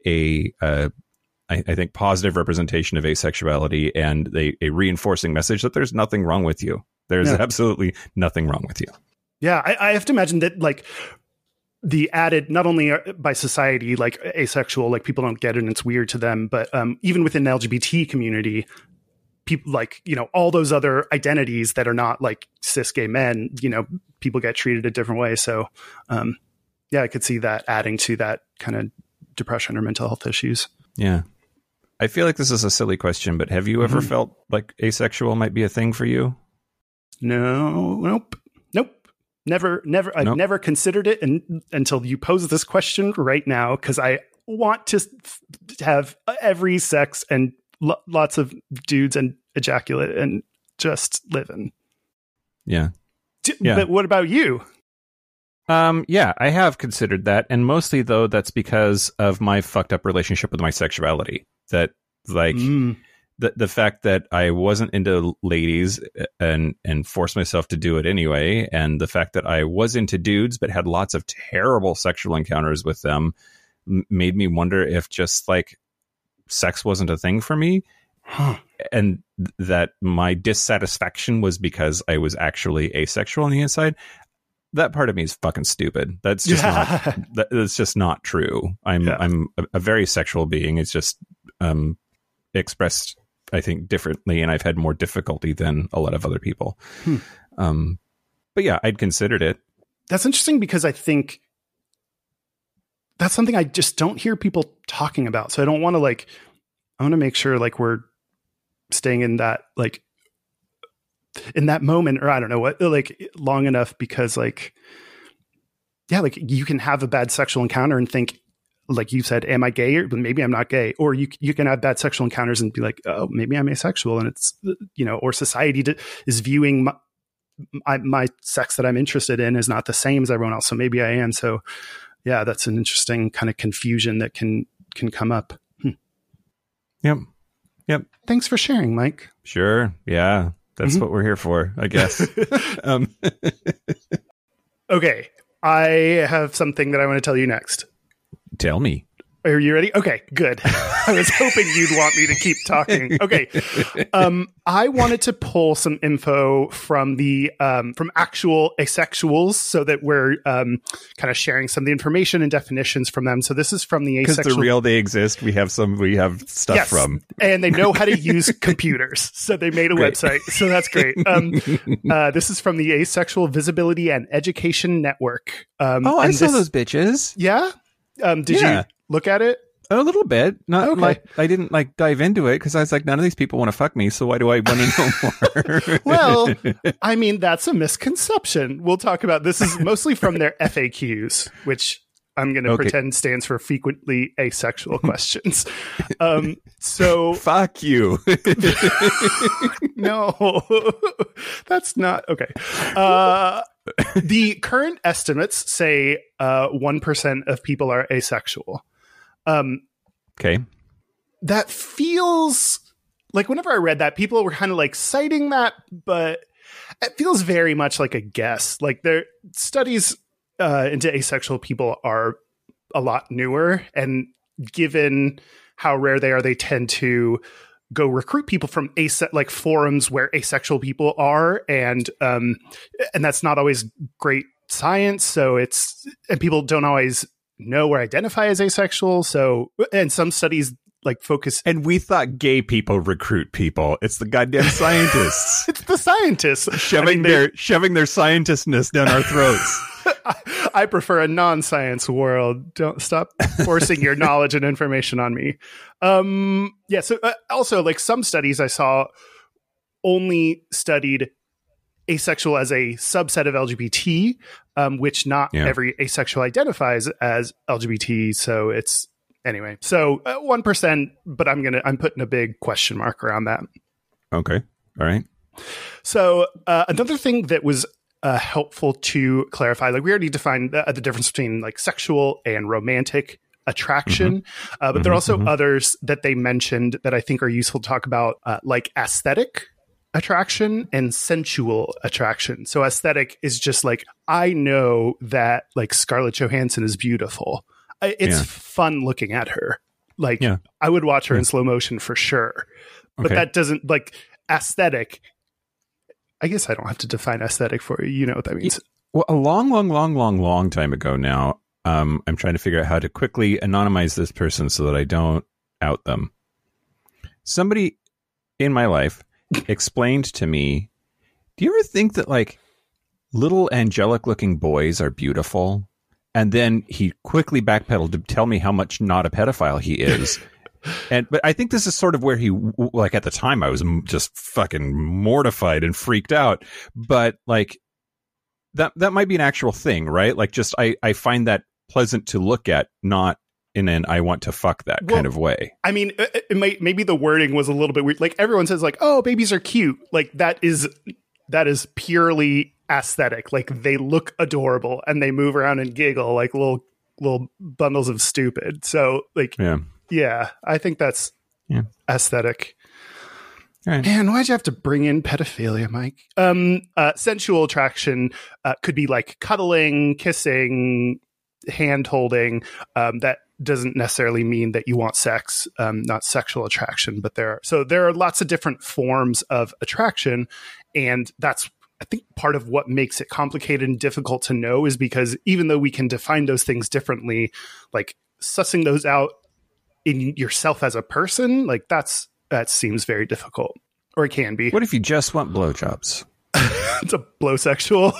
I think positive representation of asexuality, and a reinforcing message that there's nothing wrong with you. There's absolutely nothing wrong with you. Yeah, I have to imagine that, like, the added, not only by society, like asexual, like people don't get it and it's weird to them, but even within the LGBT community, people, like, all those other identities that are not like cis gay men, people get treated a different way. So I could see that adding to that kind of depression or mental health issues. Yeah. I feel like this is a silly question, but have you ever felt like asexual might be a thing for you? Nope. Never. I've never considered it until you pose this question right now, because I want to have every sex and lots of dudes and ejaculate and just live in. Yeah. But what about you? Yeah, I have considered that. And mostly, though, that's because of my fucked up relationship with my sexuality. That, like, the fact that I wasn't into ladies and forced myself to do it anyway, and the fact that I was into dudes but had lots of terrible sexual encounters with them made me wonder if just like sex wasn't a thing for me. And that my dissatisfaction was because I was actually asexual on the inside. That part of me is fucking stupid. That's just that's just not true. I'm a very sexual being. It's just expressed, I think, differently, and I've had more difficulty than a lot of other people. But yeah, I'd considered it. That's interesting because I think that's something I just don't hear people talking about. So I don't want to I want to make sure we're staying in that in that moment, or I don't know what, long enough, because you can have a bad sexual encounter and think, like you said, am I gay? Or maybe I'm not gay. Or you can have bad sexual encounters and be like, oh, maybe I'm asexual. And it's, or society is viewing my sex that I'm interested in is not the same as everyone else. So maybe I am. So yeah, that's an interesting kind of confusion that can come up. Yep. Thanks for sharing, Mike. Sure. Yeah. That's what we're here for, I guess. Okay. I have something that I want to tell you next. Tell me. Are you ready? Okay, good. I was hoping you'd want me to keep talking. Okay. I wanted to pull some info from from actual asexuals so that we're kind of sharing some of the information and definitions from them. So this is from the asexual. Because they're real, they exist. We have stuff from. And they know how to use computers. So they made a website. So that's great. This is from the Asexual Visibility and Education Network. I saw those bitches. Yeah? Did you look at it? A little bit. Not I didn't dive into it because I was like, none of these people want to fuck me. So why do I want to know more? Well, I mean, that's a misconception. We'll talk about this. Is mostly from their FAQs, which I'm going to pretend stands for frequently asexual questions. So fuck you. No, that's not okay. The current estimates say 1% of people are asexual. Okay. That feels like whenever I read that, people were kind of citing that, but it feels very much like a guess. Their studies into asexual people are a lot newer, and given how rare they are, they tend to go recruit people from forums where asexual people are, and that's not always great science. So and people don't always know or identify as asexual. So, and some studies focus. And we thought gay people recruit people. It's the goddamn scientists. It's the scientists shoving their scientistness down our throats. I prefer a non-science world. Don't stop forcing your knowledge and information on me. Yeah. So also some studies I saw only studied asexual as a subset of LGBT, which not every asexual identifies as LGBT. So it's anyway. So 1%, but I'm putting a big question mark around that. Okay. All right. So another thing that was helpful to clarify, we already defined the difference between sexual and romantic attraction, but there are also others that they mentioned that I think are useful to talk about, aesthetic attraction and sensual attraction. So aesthetic is just I know that Scarlett Johansson is beautiful. It's fun looking at her. I would watch her in slow motion for sure. But that doesn't aesthetic. I guess I don't have to define aesthetic for you. You know what that means. Well, a long time ago now, I'm trying to figure out how to quickly anonymize this person so that I don't out them. Somebody in my life explained to me, do you ever think that little angelic looking boys are beautiful? And then he quickly backpedaled to tell me how much not a pedophile he is. But I think this is sort of where he, at the time I was just fucking mortified and freaked out. But that might be an actual thing, right? I find that pleasant to look at, not in an I want to fuck that kind of way. I mean, maybe the wording was a little bit weird. Everyone says oh, babies are cute. That is purely aesthetic. They look adorable and they move around and giggle like little bundles of stupid. So yeah, I think that's aesthetic. Right. Man, why'd you have to bring in pedophilia, Mike? Sensual attraction could be like cuddling, kissing, hand holding. That doesn't necessarily mean that you want sex, not sexual attraction, but there are lots of different forms of attraction. And that's, I think, part of what makes it complicated and difficult to know is because even though we can define those things differently, like sussing those out in yourself as a person, like that seems very difficult, or it can be. What if you just want blowjobs? It's a blowsexual.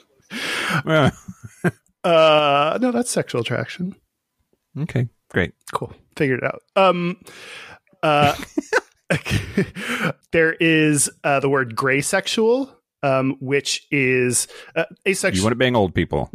No, that's sexual attraction. Okay, great. Cool. Figured it out. There is the word gray sexual, which is asexual. You want to bang old people.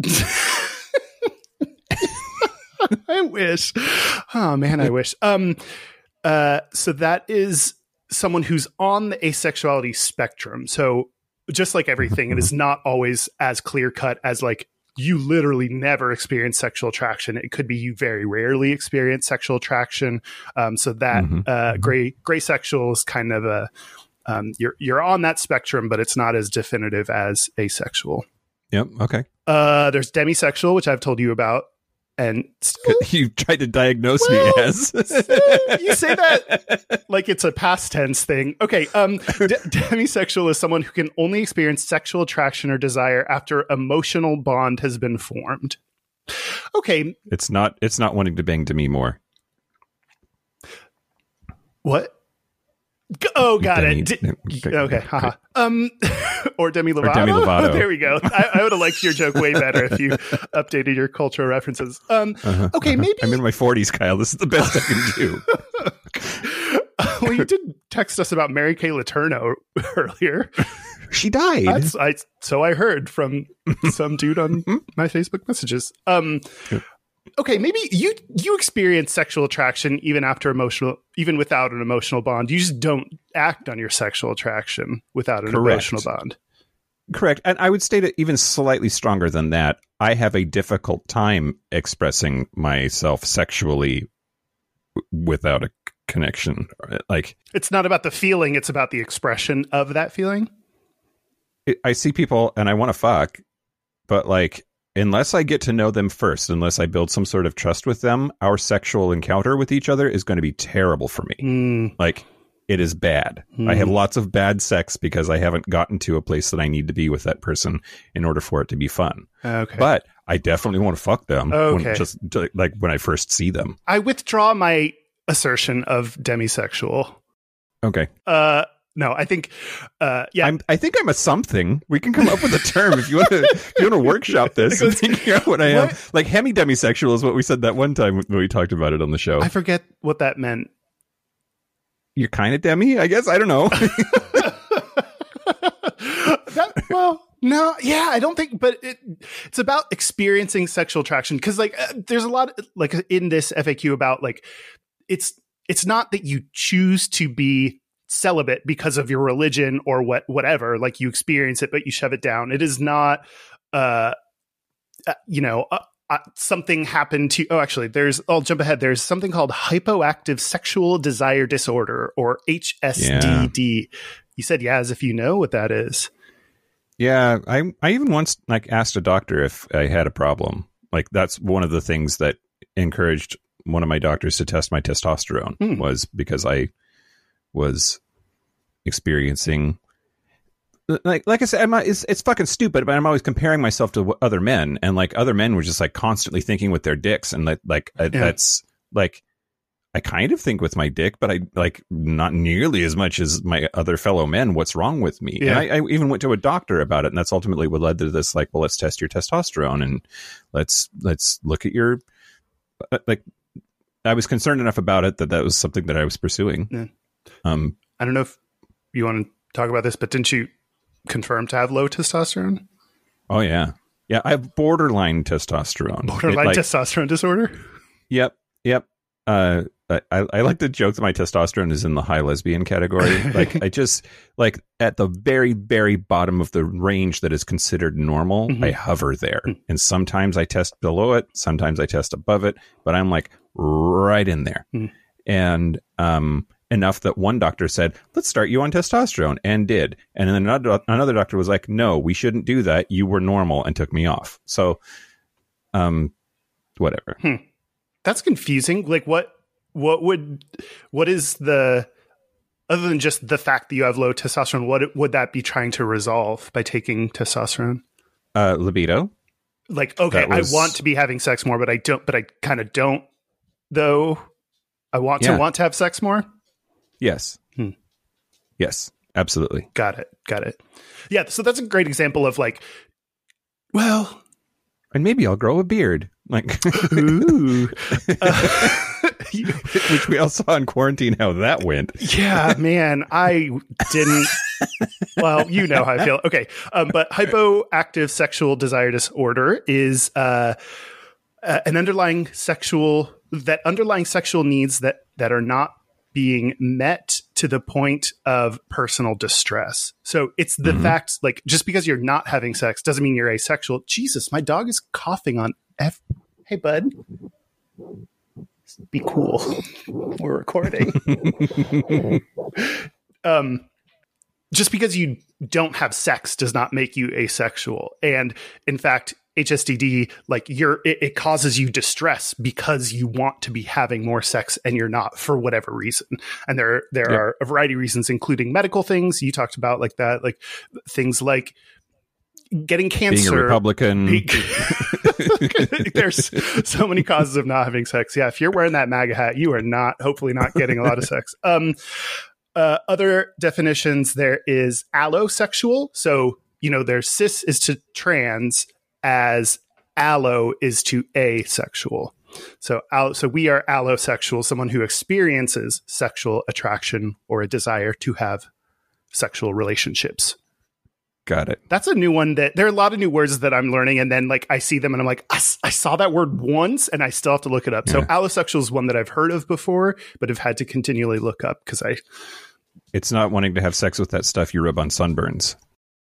I wish. Oh man, I wish. So that is someone who's on the asexuality spectrum. So just like everything, it is not always as clear cut as like you literally never experience sexual attraction. It could be you very rarely experience sexual attraction. So that gray sexual is kind of a you're on that spectrum, but it's not as definitive as asexual. Yep. Okay. There's demisexual, which I've told you about. And you tried to diagnose me as. You say that like it's a past tense thing. Okay. Demisexual is someone who can only experience sexual attraction or desire after emotional bond has been formed. Okay. It's not wanting to bang Demi Moore. What? Oh, got Demi, it. Okay. Haha. Or Demi Lovato. Or Demi Lovato. There we go. I would have liked your joke way better if you updated your cultural references. Okay, maybe. I'm in my 40s, Kyle. This is the best I can do. Well, you did text us about Mary Kay Letourneau earlier. She died. So I heard from some dude on my Facebook messages. Okay, maybe you experience sexual attraction even without an emotional bond. You just don't act on your sexual attraction without an emotional bond. Correct. And I would state it even slightly stronger than that. I have a difficult time expressing myself sexually without a connection. Like, it's not about the feeling, it's about the expression of that feeling. I see people and I want to fuck, but like, unless I get to know them first, unless I build some sort of trust with them, our sexual encounter with each other is going to be terrible for me. Like, it is bad. I have lots of bad sex because I haven't gotten to a place that I need to be with that person in order for it to be fun. Okay. But I definitely want to fuck them when I first see them. I withdraw my assertion of demisexual. Okay. No, I think, yeah. I think I'm a something. We can come up with a term if you want to workshop this and figure out what I am. Like hemi-demisexual is what we said that one time when we talked about it on the show. I forget what that meant. You're kind of demi, I guess. I don't know. No, yeah, I don't think, but it's about experiencing sexual attraction because, like, there's a lot, like, in this FAQ about like, it's not that you choose to be celibate because of your religion or whatever, like you experience it but you shove it down. It is not something happened to I'll jump ahead. There's something called hypoactive sexual desire disorder, or HSDD. You said as if you know what that is. Yeah, I even once asked a doctor if I had a problem. Like, that's one of the things that encouraged one of my doctors to test my testosterone was because I was experiencing, like I said, it's fucking stupid, but I'm always comparing myself to other men, and like other men were just like constantly thinking with their dicks, and that's like, I kind of think with my dick, but I like not nearly as much as my other fellow men. What's wrong with me? Yeah. And I even went to a doctor about it, and that's ultimately what led to this. Like, well, let's test your testosterone and let's look at your like. I was concerned enough about it that was something that I was pursuing. Yeah. I don't know if you want to talk about this, but didn't you confirm to have low testosterone? Oh yeah. Yeah. I have borderline testosterone. Testosterone disorder. Yep. I like to joke that my testosterone is in the high lesbian category. Like, I just like at the very, very bottom of the range that is considered normal. I hover there, and sometimes I test below it. Sometimes I test above it, but I'm like right in there. And enough that one doctor said, let's start you on testosterone, and did. And then another doctor was like, no, we shouldn't do that. You were normal, and took me off. So, whatever. That's confusing. Like what is the, other than just the fact that you have low testosterone, what would that be trying to resolve by taking testosterone? Libido. Like, okay, I want to be having sex more, but I kind of don't, though. I want to have sex more. Yes. Yes, absolutely. Got it. Yeah. So that's a great example of like, well, and maybe I'll grow a beard. Like, ooh. Which we all saw in quarantine how that went. Yeah, man, I didn't. Well, you know how I feel. Okay, but hypoactive sexual desire disorder is an underlying sexual needs that are not being met to the point of personal distress. So it's the fact, like, just because you're not having sex doesn't mean you're asexual. Jesus, my dog is coughing on Hey, bud. Be cool. We're recording. Just because you don't have sex does not make you asexual. And in fact, HSDD, like it causes you distress because you want to be having more sex and you're not for whatever reason. And there are a variety of reasons, including medical things you talked about, like that, like things like getting cancer, being a Republican. There's so many causes of not having sex. Yeah, if you're wearing that MAGA hat, you are hopefully not getting a lot of sex. Other definitions, there is allosexual. So, there's cis is to trans as allo is to asexual. So we are allosexual, someone who experiences sexual attraction or a desire to have sexual relationships. Got it. That's a new one. That there are a lot of new words that I'm learning, and then like I see them and I'm like, I saw that word once and I still have to look it up. Yeah. So allosexual is one that I've heard of before, but have had to continually look up because it's not wanting to have sex with that stuff you rub on sunburns.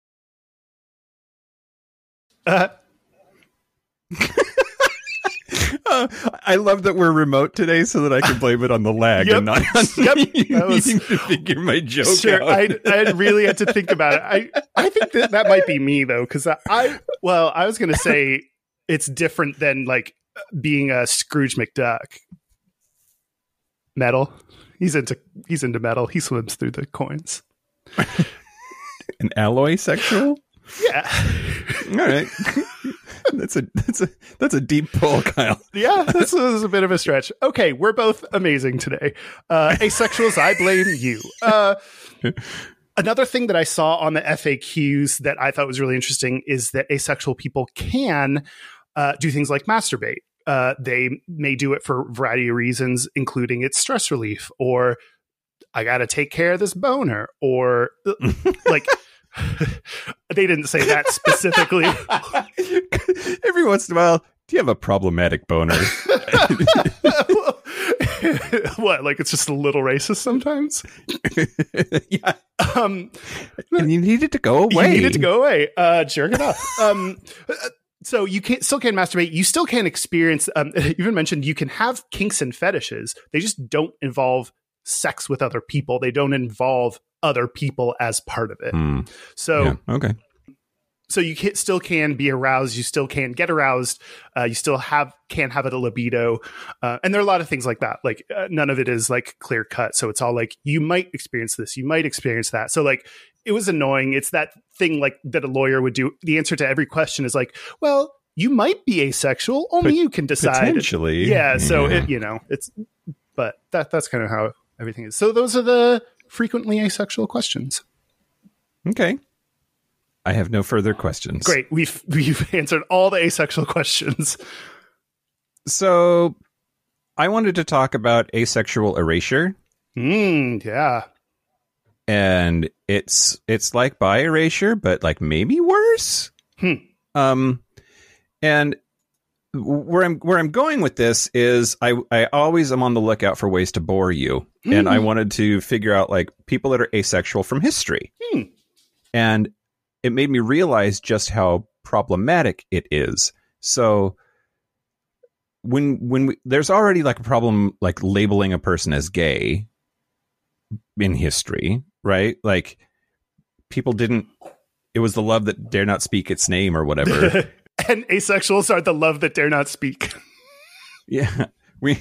I love that we're remote today so that I can blame it on the lag and not on needing to figure my joke out. I really had to think about it. I think that might be me, though, because I was going to say it's different than like being a Scrooge McDuck. Metal. He's into metal. He swims through the coins. An alloy sexual? Yeah. All right. That's a deep pull, Kyle. Yeah, this was a bit of a stretch. Okay, we're both amazing today. Asexuals, I blame you. Another thing that I saw on the FAQs that I thought was really interesting is that asexual people can do things like masturbate. They may do it for a variety of reasons, including it's stress relief, or I got to take care of this boner, or like... They didn't say that specifically. Every once in a while, do you have a problematic boner? What? Like it's just a little racist sometimes? Yeah. And you need it to go away. Jerk it off. So you still can't masturbate. You still can experience. You even mentioned you can have kinks and fetishes. They just don't involve sex with other people. They don't involve other people as part of it. So, okay. So you still can be aroused. You still can get aroused. You still can have a libido. And there are a lot of things like that. Like none of it is like clear cut. So it's all like, you might experience this. You might experience that. So like, it was annoying. It's that thing like that a lawyer would do. The answer to every question is like, well, you might be asexual. Only you can decide. Potentially. Yeah. So but that's kind of how everything is. So those are the frequently asexual questions. Okay. I have no further questions. Great. We've answered all the asexual questions. So I wanted to talk about asexual erasure. Yeah. And it's like bi erasure, but like maybe worse. And where I'm going with this is I always am on the lookout for ways to bore you. And I wanted to figure out like people that are asexual from history. And it made me realize just how problematic it is. So when there's already like a problem like labeling a person as gay, in history, right? Like people didn't. It was the love that dare not speak its name or whatever. And asexuals are the love that dare not speak. Yeah, we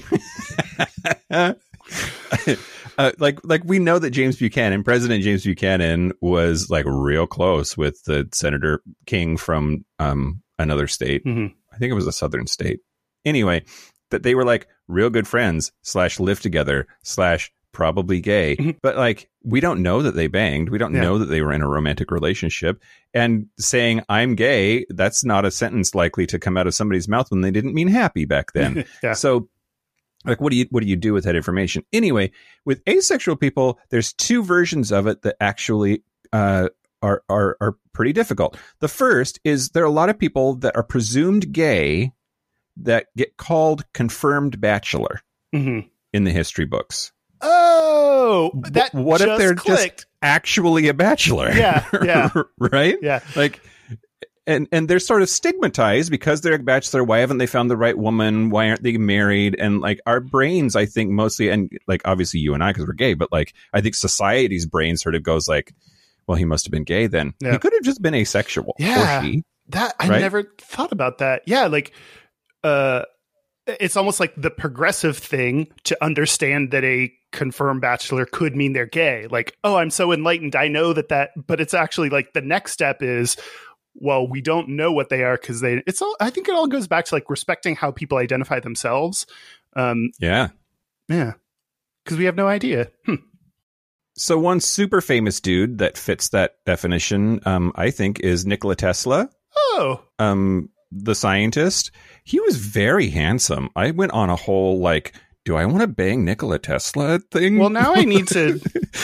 like we know that President James Buchanan was like real close with the Senator King from another state. Mm-hmm. I think it was a southern state. Anyway, that they were like real good friends / live together / probably gay. Mm-hmm. But like we don't know that they banged. We don't know that they were in a romantic relationship. And saying I'm gay, that's not a sentence likely to come out of somebody's mouth when they didn't mean happy back then. Yeah. So like what do you do with that information? Anyway, with asexual people, there's two versions of it that actually are pretty difficult. The first is there are a lot of people that are presumed gay that get called confirmed bachelor in the history books. Oh, that what if they're clicked. just actually a bachelor? Yeah. Right? Yeah. Like, and they're sort of stigmatized because they're a bachelor. Why haven't they found the right woman? Why aren't they married? And like our brains, I think mostly, and like obviously you and I, because we're gay, but like I think society's brain sort of goes like, well, he must have been gay then. Yeah. He could have just been asexual. Yeah. Or she. That I right? never thought about that. Yeah, like it's almost like the progressive thing to understand that a confirmed bachelor could mean they're gay. Like, oh, I'm so enlightened. I know that, but it's actually like the next step is, well, we don't know what they are because I think it all goes back to like respecting how people identify themselves. Yeah. Because we have no idea. So one super famous dude that fits that definition, I think, is Nikola Tesla. Oh. The scientist. He was very handsome. I went on a whole like, do I want to bang Nikola Tesla thing? Well, now I need to.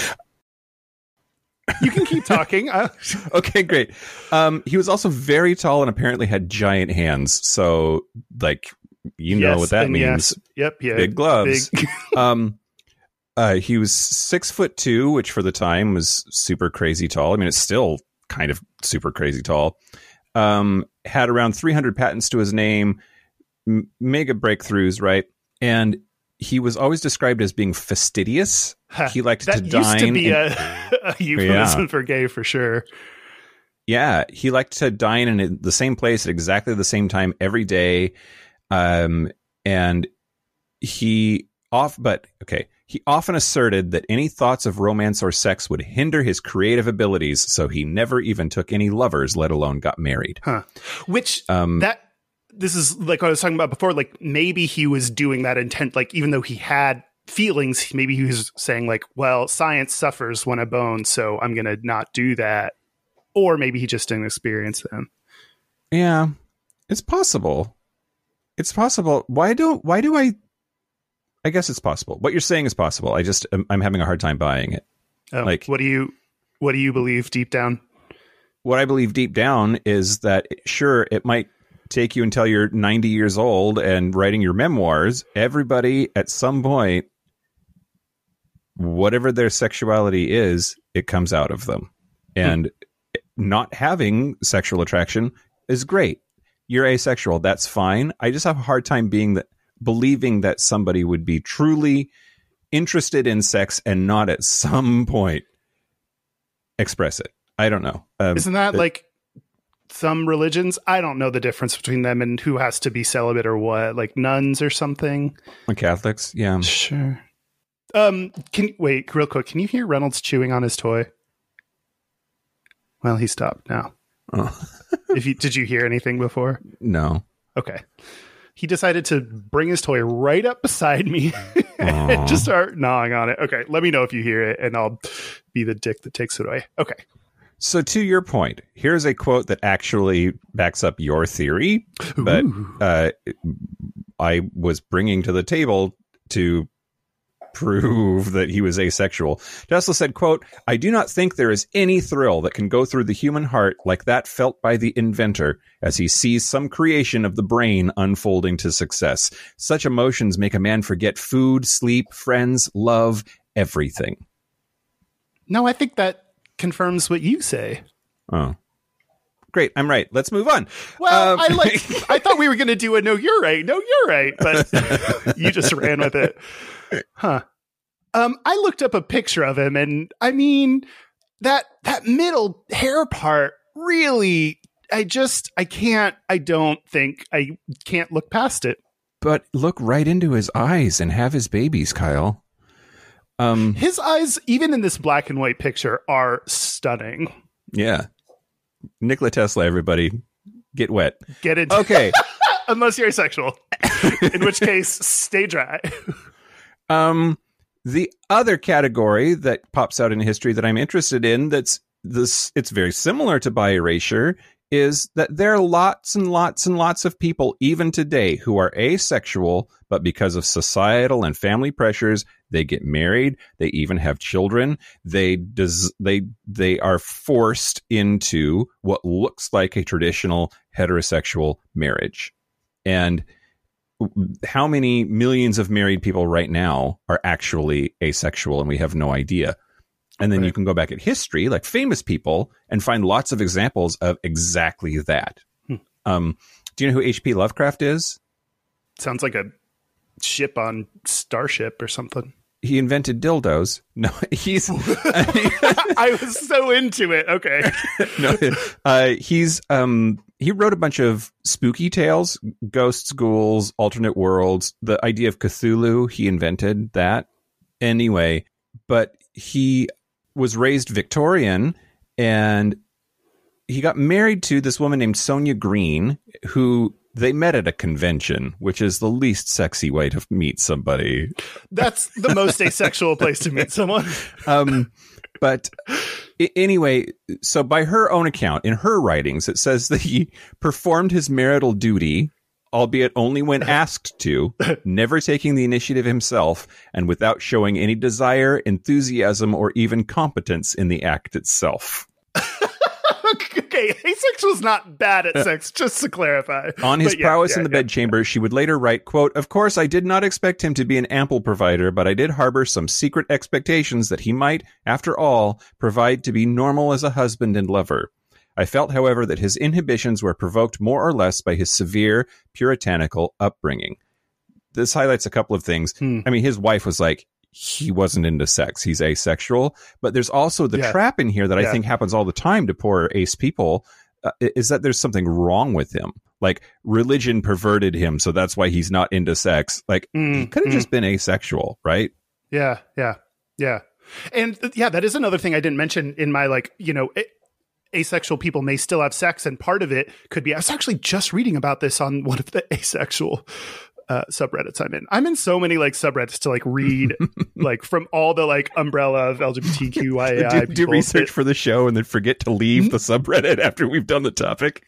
You can keep talking. Okay, great. He was also very tall and apparently had giant hands. So, like, you know what that means. Yes. Yep. Yeah. Big gloves. Big. He was 6'2", which for the time was super crazy tall. I mean, it's still kind of super crazy tall. Had around 300 patents to his name, mega breakthroughs, right? And he was always described as being fastidious. He liked to dine. That used to be a euphemism for gay, for sure. Yeah, he liked to dine in the same place at exactly the same time every day. And he often asserted that any thoughts of romance or sex would hinder his creative abilities, so he never even took any lovers, let alone got married. Which this is like what I was talking about before. Like maybe he was doing that intent, like even though he had feelings, maybe he was saying like, well, science suffers when I bone, so I'm going to not do that. Or maybe he just didn't experience them. Yeah, it's possible. It's possible. Why do I guess it's possible. What you're saying is possible. I'm having a hard time buying it. Oh, like, what do you believe deep down? What I believe deep down is that sure, it might take you until you're 90 years old and writing your memoirs. Everybody at some point, whatever their sexuality is, it comes out of them. And not having sexual attraction is great. You're asexual. That's fine. I just have a hard time believing that somebody would be truly interested in sex and not at some point express it. I don't know. Isn't that like some religions? I don't know the difference between them and who has to be celibate or what, like nuns or something. Catholics, yeah. Sure. Wait, real quick. Can you hear Reynolds chewing on his toy? Well, he stopped now. Oh. Did you hear anything before? No. Okay. He decided to bring his toy right up beside me and just start gnawing on it. Okay, let me know if you hear it, and I'll be the dick that takes it away. Okay. So to your point, here's a quote that actually backs up your theory, but I was bringing to the table to prove that he was asexual. Tesla said, quote, "I do not think there is any thrill that can go through the human heart like that felt by the inventor as he sees some creation of the brain unfolding to success. Such emotions make a man forget food, sleep, friends, love, everything." No, I think that confirms what you say. Oh, great. I'm right. Let's move on. Well, I thought we were going to do a no, you're right. No, you're right. But you just ran with it. Huh. I looked up a picture of him, and I mean that middle hair part really. I can't look past it. But look right into his eyes and have his babies, Kyle. His eyes, even in this black and white picture, are stunning. Yeah. Nikola Tesla, everybody. Get wet. Get it. Okay. Unless you're asexual. In which case, stay dry. The other category that pops out in history that I'm interested in it's very similar to bi erasure, is that there are lots and lots and lots of people, even today, who are asexual, but because of societal and family pressures, they get married. They even have children. They are forced into what looks like a traditional heterosexual marriage. And how many millions of married people right now are actually asexual, and we have no idea. And then you can go back at history, like famous people, and find lots of examples of exactly that. Do you know who H.P. Lovecraft is? Sounds like a ship on Starship or something. He invented dildos. No, he's... I was so into it. Okay. No, he wrote a bunch of spooky tales, ghosts, ghouls, alternate worlds. The idea of Cthulhu, he invented that. Anyway, but he was raised Victorian, and he got married to this woman named Sonia Green, who they met at a convention, which is the least sexy way to meet somebody. That's the most asexual place to meet someone. But anyway, so by her own account, in her writings, it says that he performed his marital duty, albeit only when asked to, never taking the initiative himself, and without showing any desire, enthusiasm, or even competence in the act itself. Okay, asexual is not bad at sex, just to clarify. On his prowess in the bedchamber, she would later write, quote, "Of course, I did not expect him to be an ample provider, but I did harbor some secret expectations that he might, after all, provide to be normal as a husband and lover. I felt, however, that his inhibitions were provoked more or less by his severe puritanical upbringing." This highlights a couple of things. I mean, his wife was like, he wasn't into sex. He's asexual. But there's also the trap in here that I think happens all the time to poor ace people, is that there's something wrong with him. Like, religion perverted him, so that's why he's not into sex. Like, he could have just been asexual, right? Yeah. And that is another thing I didn't mention in my, asexual people may still have sex, and part of it could be, I was actually just reading about this on one of the asexual subreddits I'm in so many subreddits to read from all the umbrella of LGBTQIA do research for the show and then forget to leave the subreddit after we've done the topic.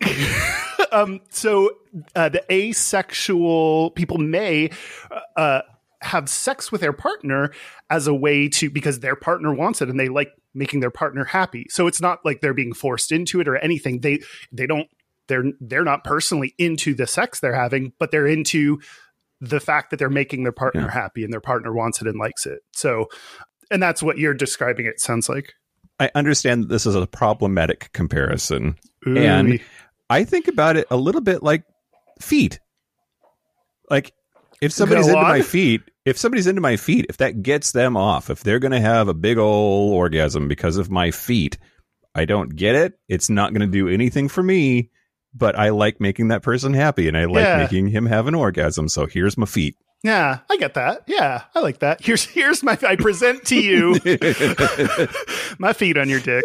So the asexual people may have sex with their partner as a way to, because their partner wants it and they like making their partner happy. So it's not like they're being forced into it or anything. They're not personally into the sex they're having, but they're into the fact that they're making their partner happy and their partner wants it and likes it. So, and that's what you're describing, it sounds like. I understand that this is a problematic comparison. Ooh. And I think about it a little bit like feet. Like, if somebody's into my feet, if that gets them off, if they're going to have a big old orgasm because of my feet, I don't get it. It's not going to do anything for me, but I like making that person happy and I like making him have an orgasm. So here's my feet. Yeah, I get that. Yeah, I like that. Here's my, I present to you my feet on your dick.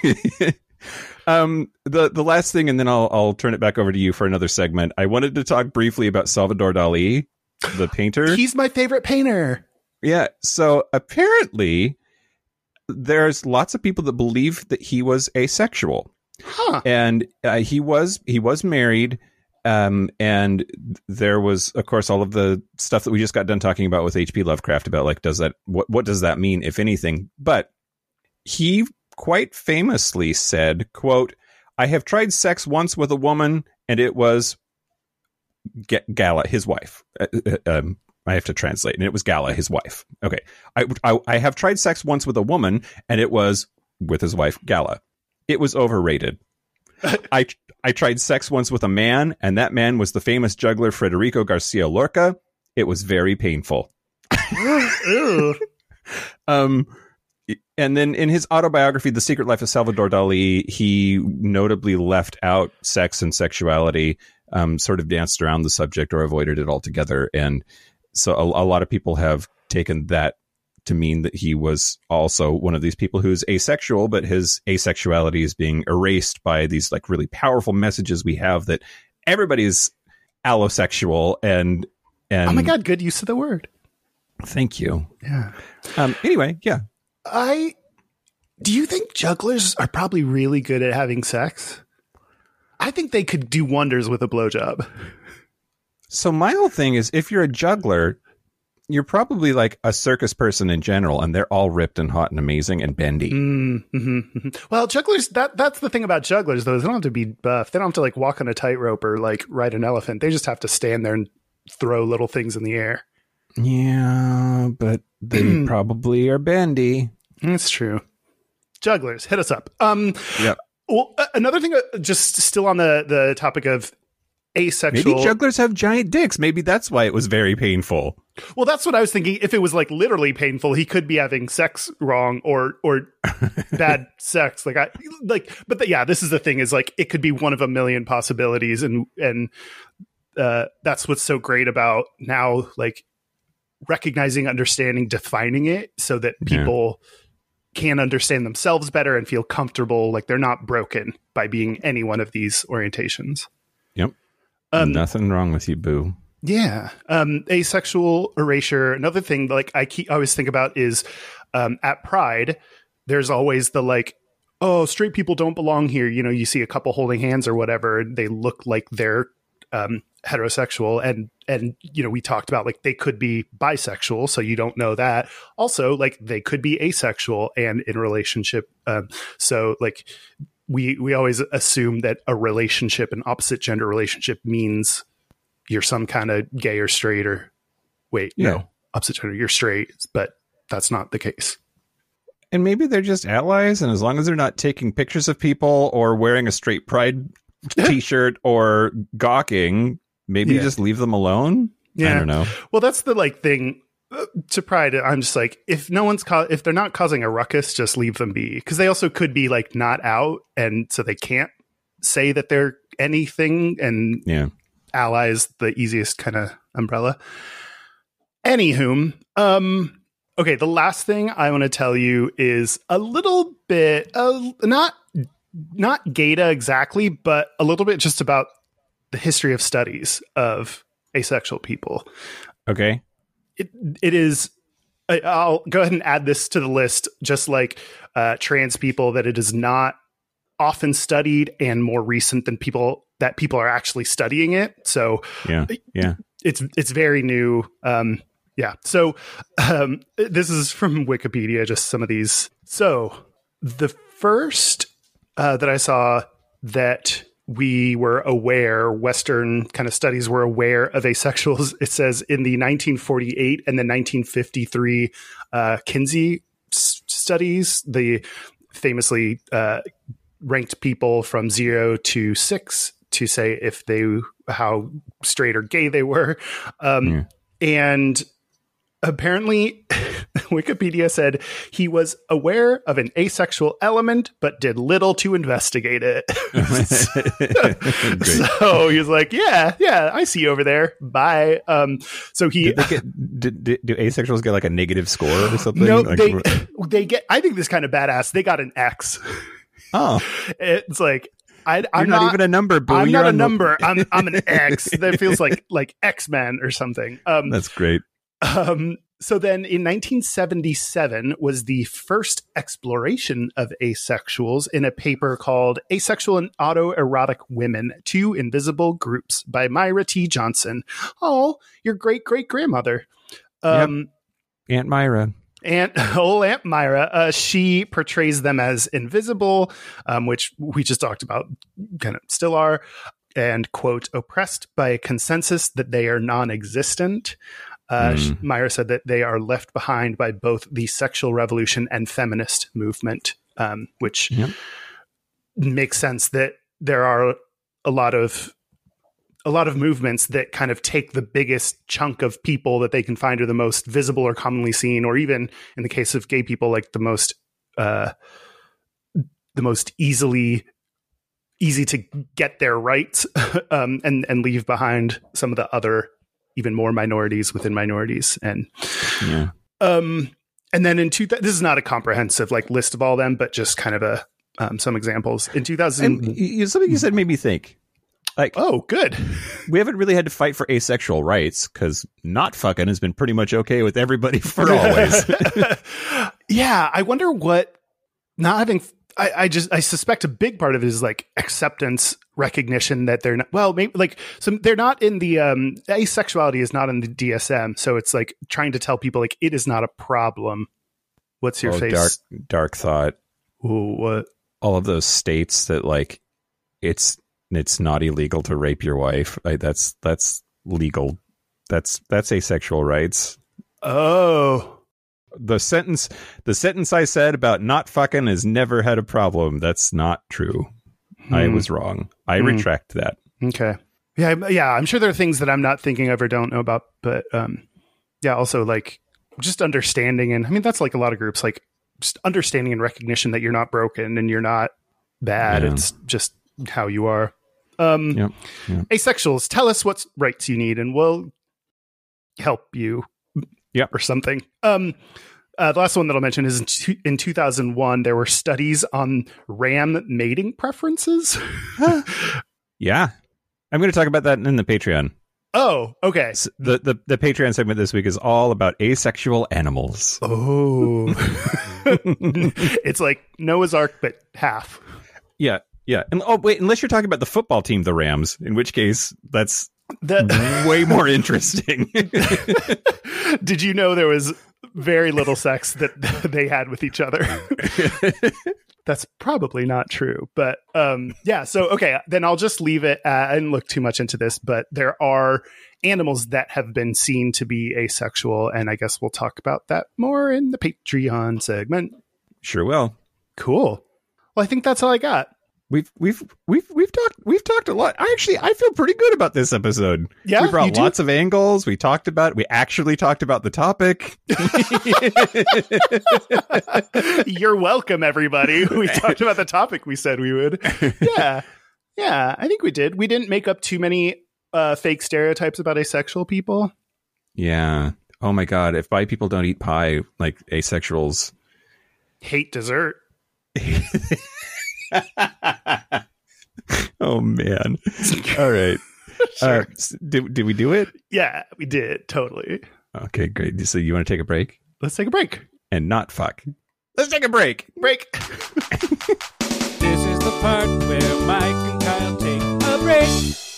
The last thing, and then I'll turn it back over to you for another segment. I wanted to talk briefly about Salvador Dali, the painter. He's my favorite painter. Yeah. So apparently there's lots of people that believe that he was asexual. Huh. And he was married. And there was, of course, all of the stuff that we just got done talking about with H.P. Lovecraft about what does that mean, if anything? But he quite famously said, quote, "I have tried sex once with a woman and it was Gala, his wife." I have to translate, and it was Gala, his wife. Okay. I have tried sex once with a woman and it was with his wife, Gala. It was overrated. I tried sex once with a man, and that man was the famous juggler Federico Garcia Lorca. It was very painful. And then in his autobiography, The Secret Life of Salvador Dali, he notably left out sex and sexuality, sort of danced around the subject or avoided it altogether. And so a lot of people have taken that to mean that he was also one of these people who's asexual, but his asexuality is being erased by these like really powerful messages we have that everybody's allosexual and oh my God, good use of the word. Thank you. Yeah. Anyway, yeah. Do you think jugglers are probably really good at having sex? I think they could do wonders with a blowjob. So my whole thing is, if you're a juggler, you're probably like a circus person in general, and they're all ripped and hot and amazing and bendy. Well, jugglers, that's the thing about jugglers, though, is they don't have to be buff. They don't have to like walk on a tightrope or like ride an elephant. They just have to stand there and throw little things in the air. Yeah, but they probably are bendy. That's true. Jugglers, hit us up. Yeah. Well, another thing, just still on the topic of asexual. Maybe jugglers have giant dicks. Maybe that's why it was very painful. Well, that's what I was thinking. If it was like literally painful, he could be having sex wrong or bad sex. Yeah, this is the thing, is like it could be one of a million possibilities, and that's what's so great about now, like recognizing, understanding, defining it so that people can understand themselves better and feel comfortable, like they're not broken by being any one of these orientations. Yep. Nothing wrong with you, boo. Yeah. Asexual erasure. Another thing like I always think about is at Pride, there's always the like, oh, straight people don't belong here. You know, you see a couple holding hands or whatever, and they look like they're heterosexual, and you know, we talked about like they could be bisexual, so you don't know that. Also, like they could be asexual and in a relationship. So like we always assume that a relationship, an opposite gender relationship, means you're some kind of gay or straight, or no, opposite gender, you're straight, but that's not the case. And maybe they're just allies, and as long as they're not taking pictures of people or wearing a straight pride t-shirt or gawking, maybe just leave them alone. I don't know. Well, that's the like thing to Pride. I'm just like, if they're not causing a ruckus, just leave them be, because they also could be like not out, and so they can't say that they're anything, and allies the easiest kind of umbrella. Anywho, okay, the last thing I want to tell you is a little bit not Gata exactly, but a little bit just about the history of studies of asexual people. Okay. It is, I'll go ahead and add this to the list, just like trans people, that it is not often studied and more recent than people are actually studying it. So it's very new. So this is from Wikipedia, just some of these. So the first that I saw that we were aware, Western kind of studies were aware of asexuals, it says in the 1948 and the 1953 Kinsey studies, they famously ranked people from 0 to 6 to say if how straight or gay they were. And apparently, Wikipedia said he was aware of an asexual element, but did little to investigate it. So he was like, yeah, I see you over there. Bye. So he... Do asexuals get like a negative score or something? No, like, they get... I think this is kind of badass. They got an X. Oh. It's like... I'm not even a number, boo. I'm not a number. I'm an X. That feels like X-Men or something. That's great. So then in 1977 was the first exploration of asexuals in a paper called Asexual and Autoerotic Women, Two Invisible Groups by Myra T. Johnson. Oh, your great-great-grandmother. Aunt Myra. Aunt Myra, she portrays them as invisible, which we just talked about, kind of still are, and, quote, oppressed by a consensus that they are non-existent. Myra said that they are left behind by both the sexual revolution and feminist movement, which makes sense that there are a lot of a lot of movements that kind of take the biggest chunk of people that they can find are the most visible or commonly seen, or even in the case of gay people, like the most easy to get their rights, and leave behind some of the other even more minorities within minorities. And and then this is not a comprehensive like list of all of them, but just kind of some examples. In 2000, something you said made me think. Like, oh, good. We haven't really had to fight for asexual rights because not fucking has been pretty much okay with everybody for always. Yeah, I wonder what not having. I suspect a big part of it is like acceptance, recognition that they're not. Well, maybe like they're not in the asexuality is not in the DSM, so it's like trying to tell people like it is not a problem. What's your face? Dark thought. Ooh, what? All of those states that like it's not illegal to rape your wife. Like, that's legal. That's asexual rights. Oh. The sentence I said about not fucking has never had a problem. That's not true. I was wrong. I retract that. Okay. Yeah. I'm sure there are things that I'm not thinking of or don't know about, but also like just understanding. And I mean, that's like a lot of groups, like just understanding and recognition that you're not broken and you're not bad. Yeah. It's just how you are. Asexuals, tell us what rights you need and we'll help you. Yep. Or something. The last one that I'll mention is in 2001, there were studies on ram mating preferences. Yeah. I'm going to talk about that in the Patreon. Oh, okay. So the Patreon segment this week is all about asexual animals. Oh. It's like Noah's Ark, but half. Yeah. Yeah. And wait, unless you're talking about the football team, the Rams, in which case that's way more interesting. Did you know there was very little sex that they had with each other? That's probably not true, but so okay, then I'll just leave it. I didn't look too much into this, but there are animals that have been seen to be asexual, and I guess we'll talk about that more in the Patreon segment. Sure will. Cool. Well, I think that's all I got. We've talked a lot. I feel pretty good about this episode. Yeah, we brought lots of angles. We actually talked about the topic. You're welcome, everybody. We talked about the topic we said we would. Yeah, I think we did. We didn't make up too many fake stereotypes about asexual people. Yeah. Oh my God. If bi people don't eat pie, like asexuals hate dessert. Oh man. All right. Sure. Did we do it? Yeah, we did. Totally. Okay, great. So you want to take a break? Let's take a break. And not fuck. Let's take a break. Break. This is the part where Mike and Kyle take a break.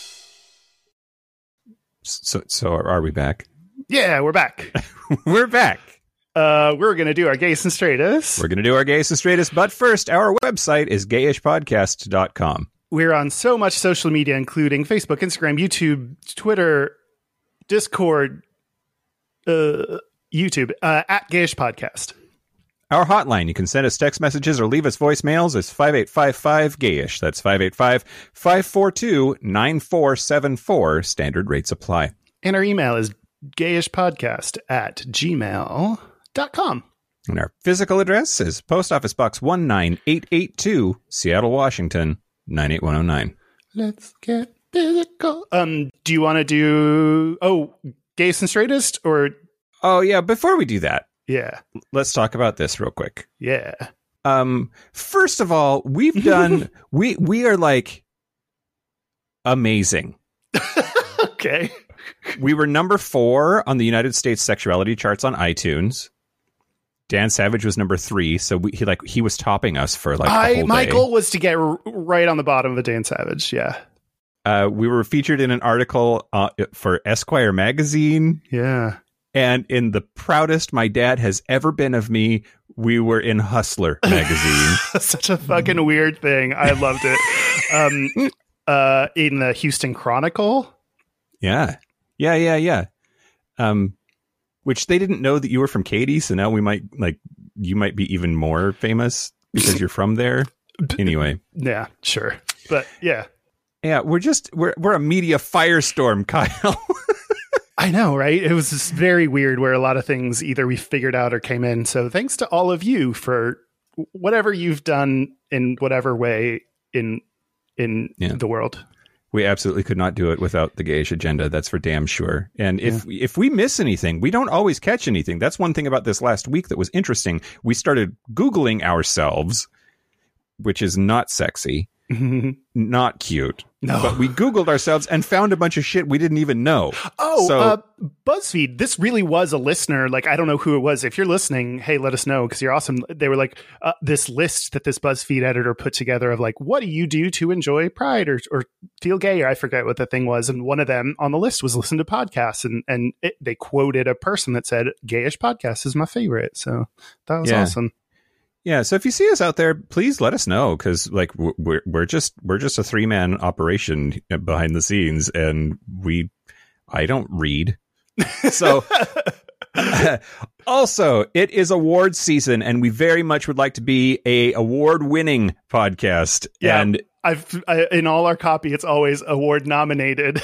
So are we back? Yeah, we're back. We're back. We're going to do our gays and straightest. We're going to do our gays and straightest, but first, our website is gayishpodcast.com. We're on so much social media, including Facebook, Instagram, YouTube, Twitter, Discord, YouTube, at Gayish Podcast. Our hotline, you can send us text messages or leave us voicemails, is 5855-GAYISH. That's 585-542-9474. Standard rates apply. And our email is gayishpodcast@gmail.com. And our physical address is Post Office Box 19882, Seattle, Washington, 98109. Let's get physical. Do you want to do gays and straightest or? Oh yeah, before we do that. Yeah. Let's talk about this real quick. Yeah. First of all, we've done we are like amazing. Okay. We were number 4 on the United States sexuality charts on iTunes. Dan Savage was number 3, so he was topping us for like a whole my day. goal was to get right on the bottom of a Dan Savage. Yeah. We were featured in an article for Esquire magazine. Yeah. And in the proudest my dad has ever been of me, we were in Hustler magazine. Such a fucking weird thing. I loved it. In the Houston Chronicle. Yeah. Which they didn't know that you were from Katy, so now you might be even more famous because you're from there. Anyway. Yeah, sure. But yeah. Yeah, we're a media firestorm, Kyle. I know, right? It was just very weird where a lot of things either we figured out or came in. So thanks to all of you for whatever you've done in whatever way in the world. We absolutely could not do it without the Gayish Agenda. That's for damn sure. And if we miss anything, we don't always catch anything. That's one thing about this last week that was interesting. We started Googling ourselves, which is not sexy, not cute. No. But we Googled ourselves and found a bunch of shit we didn't even know. BuzzFeed, this really was a listener. Like, I don't know who it was. If you're listening, hey, let us know because you're awesome. They were like, this list that this BuzzFeed editor put together of like, what do you do to enjoy Pride or feel gay? Or I forget what the thing was. And one of them on the list was listen to podcasts. And they quoted a person that said, Gayish podcast is my favorite. So that was awesome. Yeah, so if you see us out there, please let us know because like we're just a 3-man operation behind the scenes, and I don't read. So also, it is awards season, and we very much would like to be a award-winning podcast. Yeah, and in all our copy, it's always award nominated.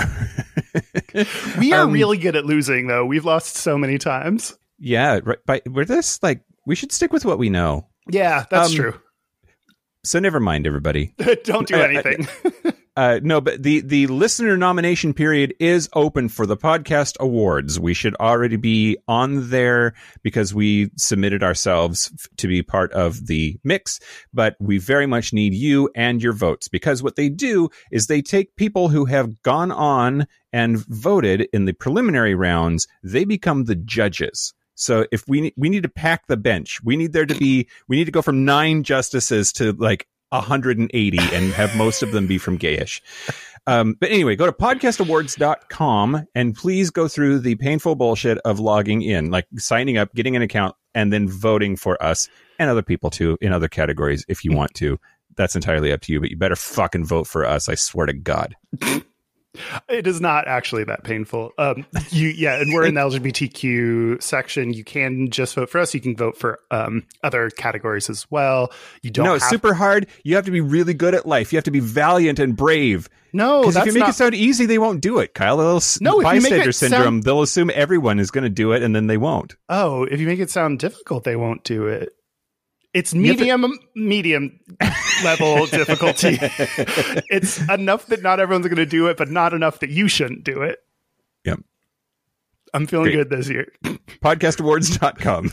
We are really good at losing, though. We've lost so many times. Yeah, right. We're this like. We should stick with what we know. Yeah, that's true. So never mind, everybody. Don't do anything. No, but the listener nomination period is open for the podcast awards. We should already be on there because we submitted ourselves to be part of the mix. But we very much need you and your votes because what they do is they take people who have gone on and voted in the preliminary rounds. They become the judges. So if we need to pack the bench, we need to go from 9 justices to like 180 and have most of them be from Gayish. But anyway, go to podcastawards.com and please go through the painful bullshit of logging in, like signing up, getting an account, and then voting for us and other people too in other categories if you want to. That's entirely up to you, but you better fucking vote for us. I swear to God. It is not actually that painful. And we're in the LGBTQ section. You can just vote for us. You can vote for other categories as well. You don't. No, it's super hard. You have to be really good at life. You have to be valiant and brave. No, because if you make it sound easy, they won't do it, Kyle. Bystander syndrome. They'll assume everyone is going to do it, and then they won't. Oh, if you make it sound difficult, they won't do it. It's medium level difficulty. It's enough that not everyone's going to do it, but not enough that you shouldn't do it. Yep. I'm feeling good this year. Podcastawards.com.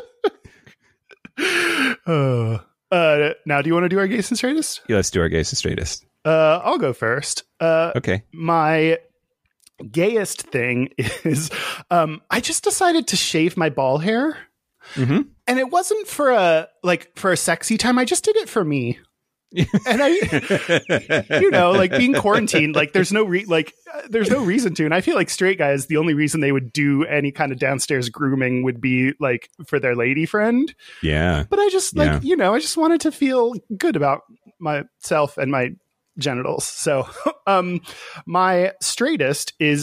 Now, do you want to do our gays and straightest? Yeah, let's do our gays and straightest. I'll go first. Okay. My gayest thing is I just decided to shave my ball hair. Mm-hmm. And it wasn't for a sexy time. I just did it for me. And I, being quarantined, there's no reason to. And I feel like straight guys, the only reason they would do any kind of downstairs grooming would be like for their lady friend. Yeah. But I just I just wanted to feel good about myself and my genitals. So, my straightest is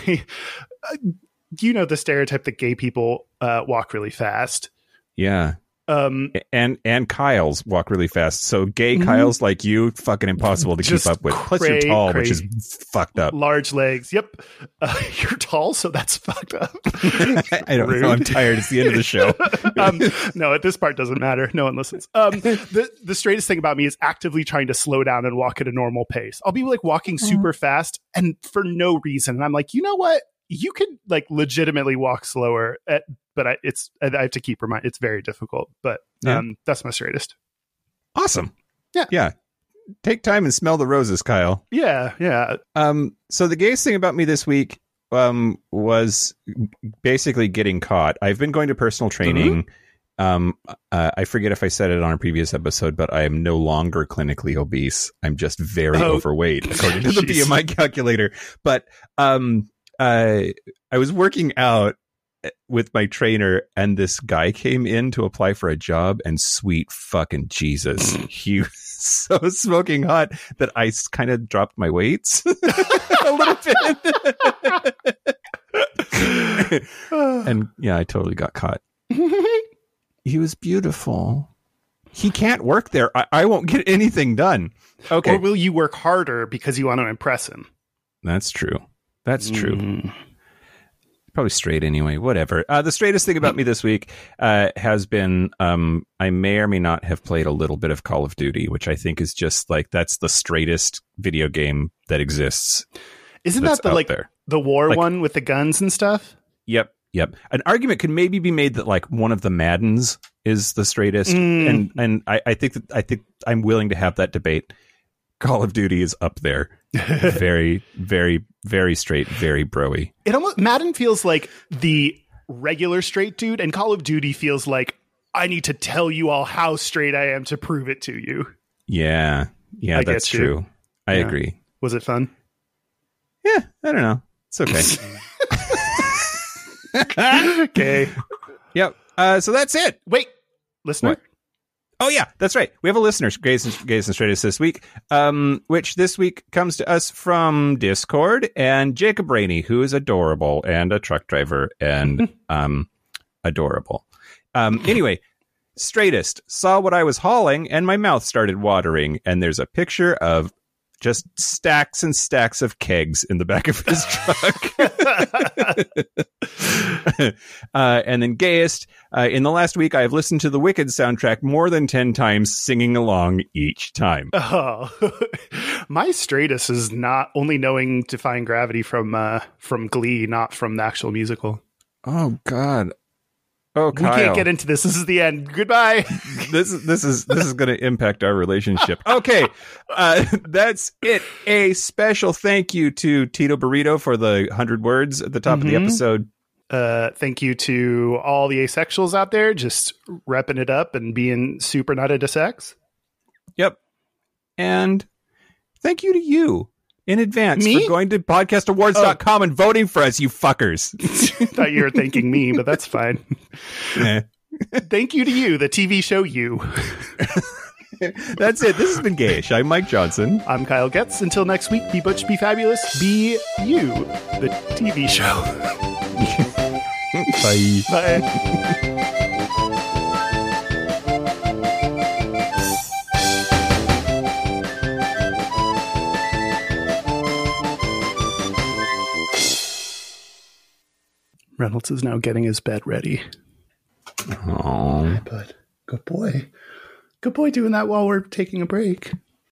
the stereotype that gay people walk really fast. Yeah. And Kyles walk really fast. So gay Kyles like you, fucking impossible to keep up with. Plus you're tall, which is fucked up. Large legs. Yep. You're tall, so that's fucked up. I don't know. I'm tired. It's the end of the show. No, this part doesn't matter. No one listens. The straightest thing about me is actively trying to slow down and walk at a normal pace. I'll be like walking super fast and for no reason. And I'm like, you know what? You could like legitimately walk slower, but I have to keep reminding. It's very difficult, but that's my straightest. Awesome. Yeah. Yeah. Take time and smell the roses, Kyle. Yeah. Yeah. So the gayest thing about me this week was basically getting caught. I've been going to personal training. I forget if I said it on a previous episode, but I am no longer clinically obese. I'm just very overweight, according to the BMI calculator. But I was working out with my trainer, and this guy came in to apply for a job, and sweet fucking Jesus, he was so smoking hot that I kind of dropped my weights a little bit. And yeah, I totally got caught. He was beautiful. he can't work there. I won't get anything done. Okay. Or will you work harder because you want to impress him? That's true. That's true. Probably straight anyway. Whatever. The straightest thing about me this week has been I may or may not have played a little bit of Call of Duty, which I think is just like that's the straightest video game that exists. Isn't that the the war one with the guns and stuff? Yep. An argument could maybe be made that like one of the Maddens is the straightest, and I think I'm willing to have that debate. Call of Duty is up there. Very, very, very straight, very broy. It almost Madden feels like the regular straight dude, and Call of Duty feels like I need to tell you all how straight I am to prove it to you. Yeah, that's true. I agree. Was it fun? Yeah, I don't know. It's okay. Okay. Yep. So that's it. Wait, listener. What? Oh, yeah, that's right. We have a listener, Gays and Straightest this week, which this week comes to us from Discord, and Jacob Rainey, who is adorable and a truck driver and adorable. Anyway, Straightest saw what I was hauling and my mouth started watering, and there's a picture of just stacks and stacks of kegs in the back of his truck. And then Gayest, in the last week, I have listened to the Wicked soundtrack more than 10 times, singing along each time. Oh, my straightest is not only knowing Defying Gravity from Glee, not from the actual musical. Oh, God. Oh, Kyle. We can't get into this. This is the end. Goodbye. This is going to impact our relationship. Okay, that's it. A special thank you to Tito Burrito for the 100 words at the top of the episode. Thank you to all the asexuals out there, just repping it up and being super not into sex. Yep. And thank you to you in advance for going to podcastawards.com and voting for us, you fuckers. Thought you were thanking me, but that's fine. Thank you to you, the TV show You. That's it. This has been Gayish. I'm Mike Johnson. I'm Kyle Getz. Until next week, be butch, be fabulous, be you, the TV show. Bye. Bye. Reynolds is now getting his bed ready. Oh, Hi, bud. Good boy. Good boy doing that while we're taking a break.